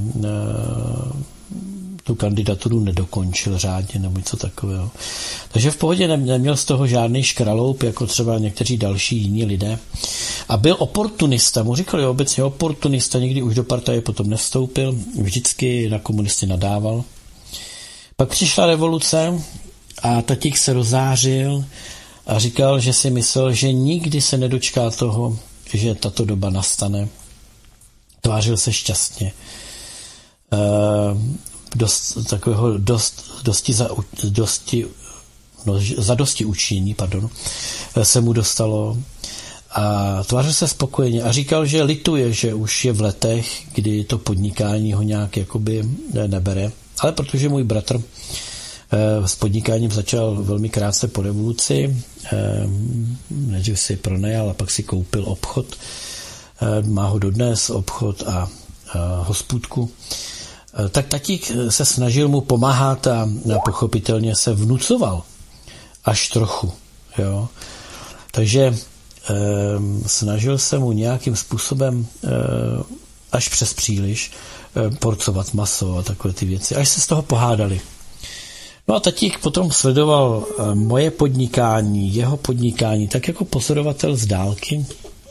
tu kandidaturu nedokončil řádně nebo něco takového. Takže v pohodě neměl z toho žádný škraloup, jako třeba někteří další jiní lidé. A byl oportunista, mu říkali obecně oportunista, nikdy už do partaje potom nevstoupil, vždycky na komunisty nadával. Pak přišla revoluce a tatík se rozářil a říkal, že si myslel, že nikdy se nedočká toho, že tato doba nastane. Tvářil se šťastně. Dost, takového dost, dosti, za, dosti, no, za dosti učinění, pardon, se mu dostalo a tvářil se spokojeně a říkal, že lituje, že už je v letech, kdy to podnikání ho nějak jakoby nebere, ale protože můj bratr s podnikáním začal velmi krátce po revoluci, nejdřív si pronajal a pak si koupil obchod, má ho dodnes obchod a, a hospůdku, tak tatík se snažil mu pomáhat a pochopitelně se vnucoval až trochu. Jo. Takže e, snažil se mu nějakým způsobem e, až přes příliš e, porcovat maso a takové ty věci, až se z toho pohádali. No a tatík potom sledoval e, moje podnikání, jeho podnikání, tak jako pozorovatel z dálky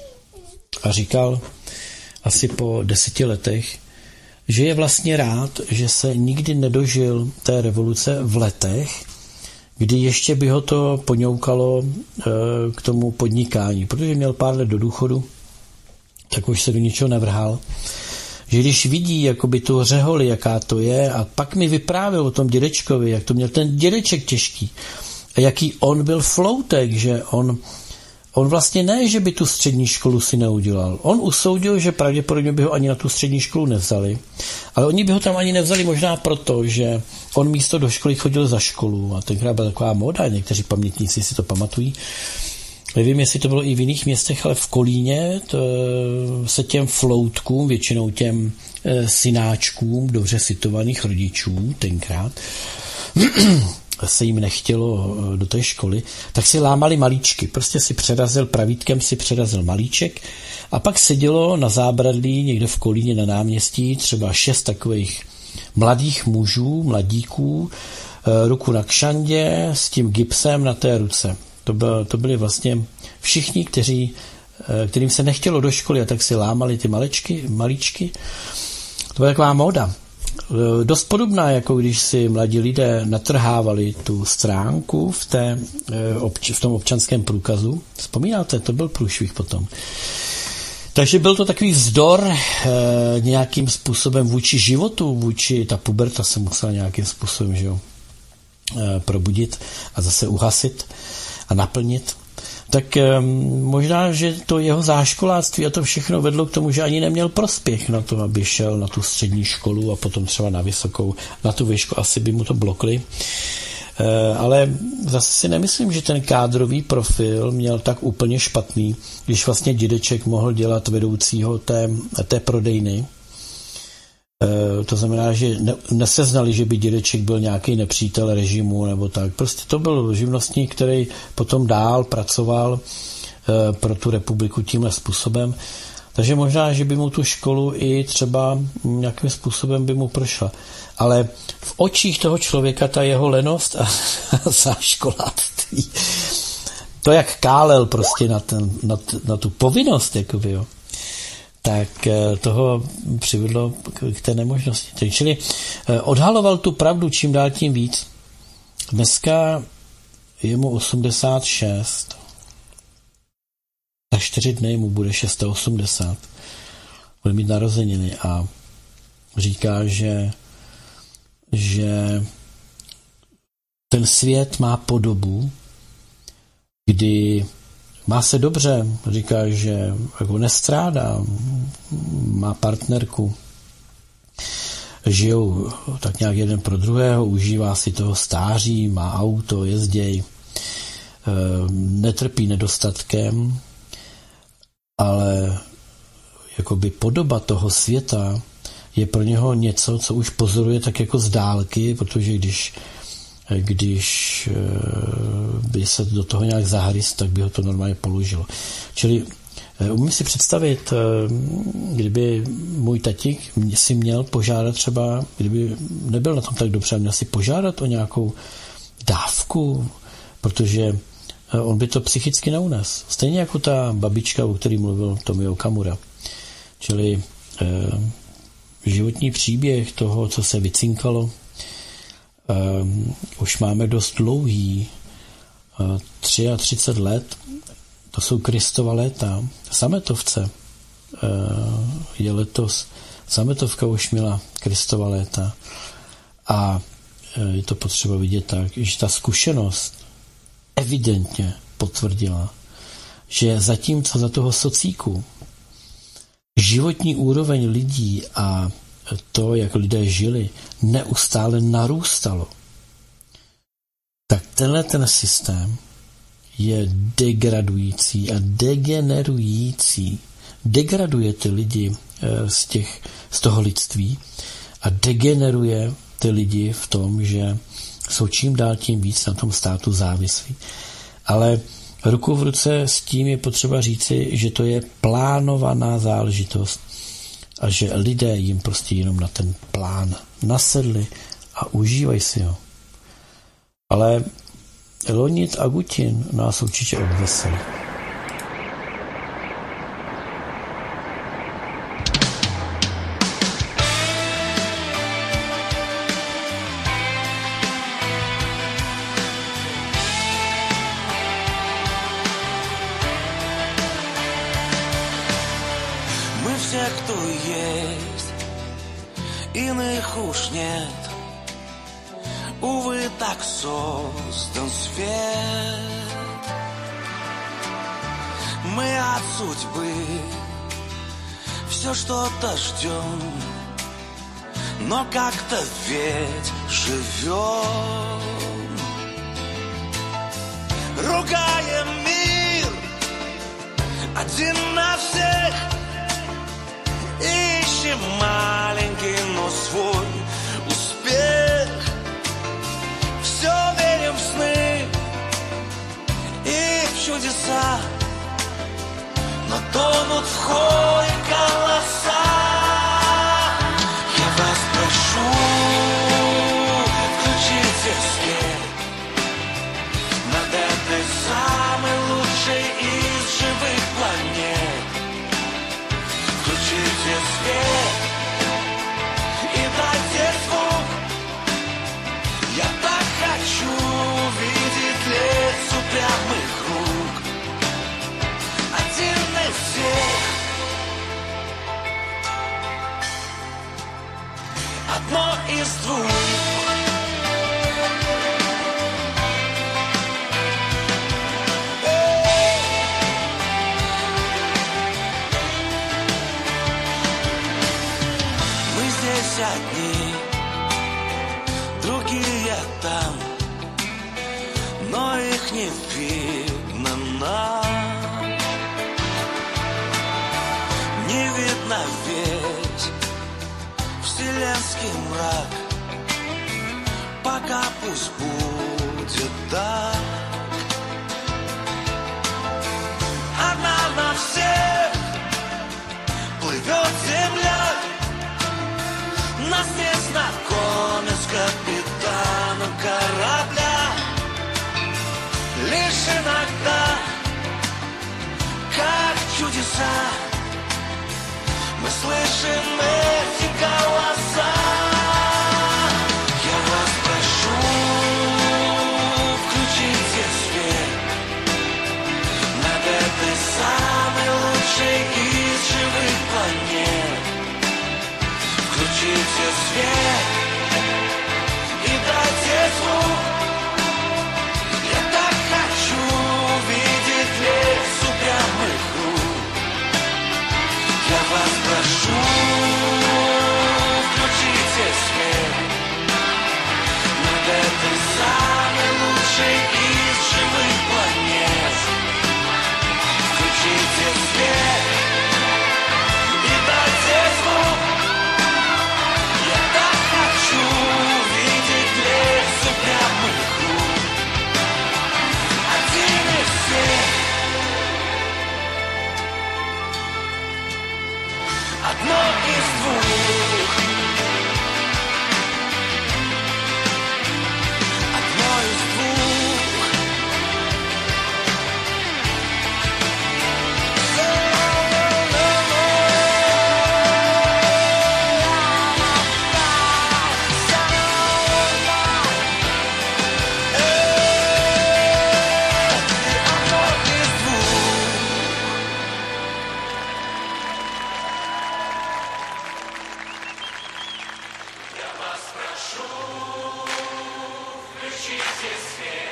a říkal asi po deseti letech, že je vlastně rád, že se nikdy nedožil té revoluce v letech, kdy ještě by ho to poňoukalo e, k tomu podnikání, protože měl pár let do důchodu, tak už se do ničeho nevrhal. Že když vidí jakoby tu řeholi, jaká to je, a pak mi vyprávěl o tom dědečkovi, jak to měl ten dědeček těžký, a jaký on byl floutek, že on On vlastně ne, že by tu střední školu si neudělal. On usoudil, že pravděpodobně by ho ani na tu střední školu nevzali, ale oni by ho tam ani nevzali možná proto, že on místo do školy chodil za školu a tenkrát byla taková móda, někteří pamětníci si to pamatují. Nevím, jestli to bylo i v jiných městech, ale v Kolíně to se těm floutkům, většinou těm e, synáčkům dobře situovaných rodičů tenkrát, se jim nechtělo do té školy, tak si lámali malíčky. Prostě si přerazil pravítkem, si přerazil malíček a pak sedělo na zábradlí někde v Kolíně na náměstí třeba šest takových mladých mužů, mladíků, ruku na kšandě s tím gipsem na té ruce. To, byl, to byli vlastně všichni, kteří, kterým se nechtělo do školy a tak si lámali ty malečky, malíčky. To byla taková móda. Dost podobná, jako když si mladí lidé natrhávali tu stránku v, té, v tom občanském průkazu. Vzpomínáte, to byl průšvih potom. Takže byl to takový vzdor e, nějakým způsobem vůči životu, vůči, ta puberta se musela nějakým způsobem, že jo, e, probudit a zase uhasit a naplnit. Tak e, možná, že to jeho záškoláctví a to všechno vedlo k tomu, že ani neměl prospěch na to, aby šel na tu střední školu a potom třeba na vysokou, na tu výšku, asi by mu to blokli. E, ale zase si nemyslím, že ten kádrový profil měl tak úplně špatný, když vlastně dědeček mohl dělat vedoucího té, té prodejny. To znamená, že ne, neseznali, že by dědeček byl nějaký nepřítel režimu nebo tak. Prostě to byl živnostník, který potom dál pracoval pro tu republiku tímhle způsobem. Takže možná, že by mu tu školu i třeba nějakým způsobem by mu prošla. Ale v očích toho člověka ta jeho lenost a záškoláctví, to, jak kálel prostě na, ten, na, na tu povinnost, jakoby, jo, tak toho přivedlo k té nemožnosti. Čili odhaloval tu pravdu čím dál tím víc. Dneska je mu osmdesát šest. Za čtyři dny mu bude osmdesát šest. Bude mít narozeniny a říká, že, že ten svět má podobu, kdy má se dobře, říká, že jako nestrádá, má partnerku, žijou tak nějak jeden pro druhého, užívá si toho stáří, má auto, jezděj, netrpí nedostatkem, ale jakoby podoba toho světa je pro něho něco, co už pozoruje tak jako z dálky, protože když když by se do toho nějak zahryst, tak by ho to normálně položilo. Čili umím si představit, kdyby můj tatík si měl požádat třeba, kdyby nebyl na tom tak dobře, měl si požádat o nějakou dávku, protože on by to psychicky neunes. Stejně jako ta babička, o který mluvil Tomio Okamura. Čili životní příběh toho, co se vycinkalo, Um, už máme dost dlouhý, uh, třicet tři let, to jsou Kristova léta. Sametovce uh, je letos, Sametovka už měla Kristova léta a uh, je to potřeba vidět tak, že ta zkušenost evidentně potvrdila, že zatímco za toho socíku životní úroveň lidí a to, jak lidé žili, neustále narůstalo, tak tenhle ten systém je degradující a degenerující. Degraduje ty lidi z, těch, z toho lidství a degeneruje ty lidi v tom, že jsou čím dál tím víc na tom státu závislí. Ale ruku v ruce s tím je potřeba říci, že to je plánovaná záležitost a že lidé jim prostě jenom na ten plán nasedli a užívají si ho. Ale Leonid Agutin nás určitě obveselí. Иных уж нет, увы, так создан свет. Мы от судьбы все что-то ждем, но как-то ведь живем. Ругаем мир один на всех, ищем маленький, но свой успех. Все верим в сны и в чудеса, но тонут в хоре голоса. Я вас прошу, включите свет над этой самой лучшей из живых планет. Включите свет и дайте звук. Я так хочу видеть лес упрямых рук. Один из всех, одно из двух. Одни, другие там, но их не видно нам. Не видно ведь вселенной адский мрак, пока пусть будет так. Одна на всех плывет земля, нас не знакомят с капитаном корабля. Лишь иногда, как чудеса, мы слышим эти голоса. Я вас прошу, включите свет над этой самой лучшей из живых планет. Включите свет и дайте звук. Я так хочу видеть лес упрямых рук. Я вас прошу, включите свет над этой самой лучшей из живых планет. Включите свет и дайте звук. Я так хочу видеть лес упрямых рук. Один из всех, одно из двух, одно из двух. Я вас прошу, включите свет.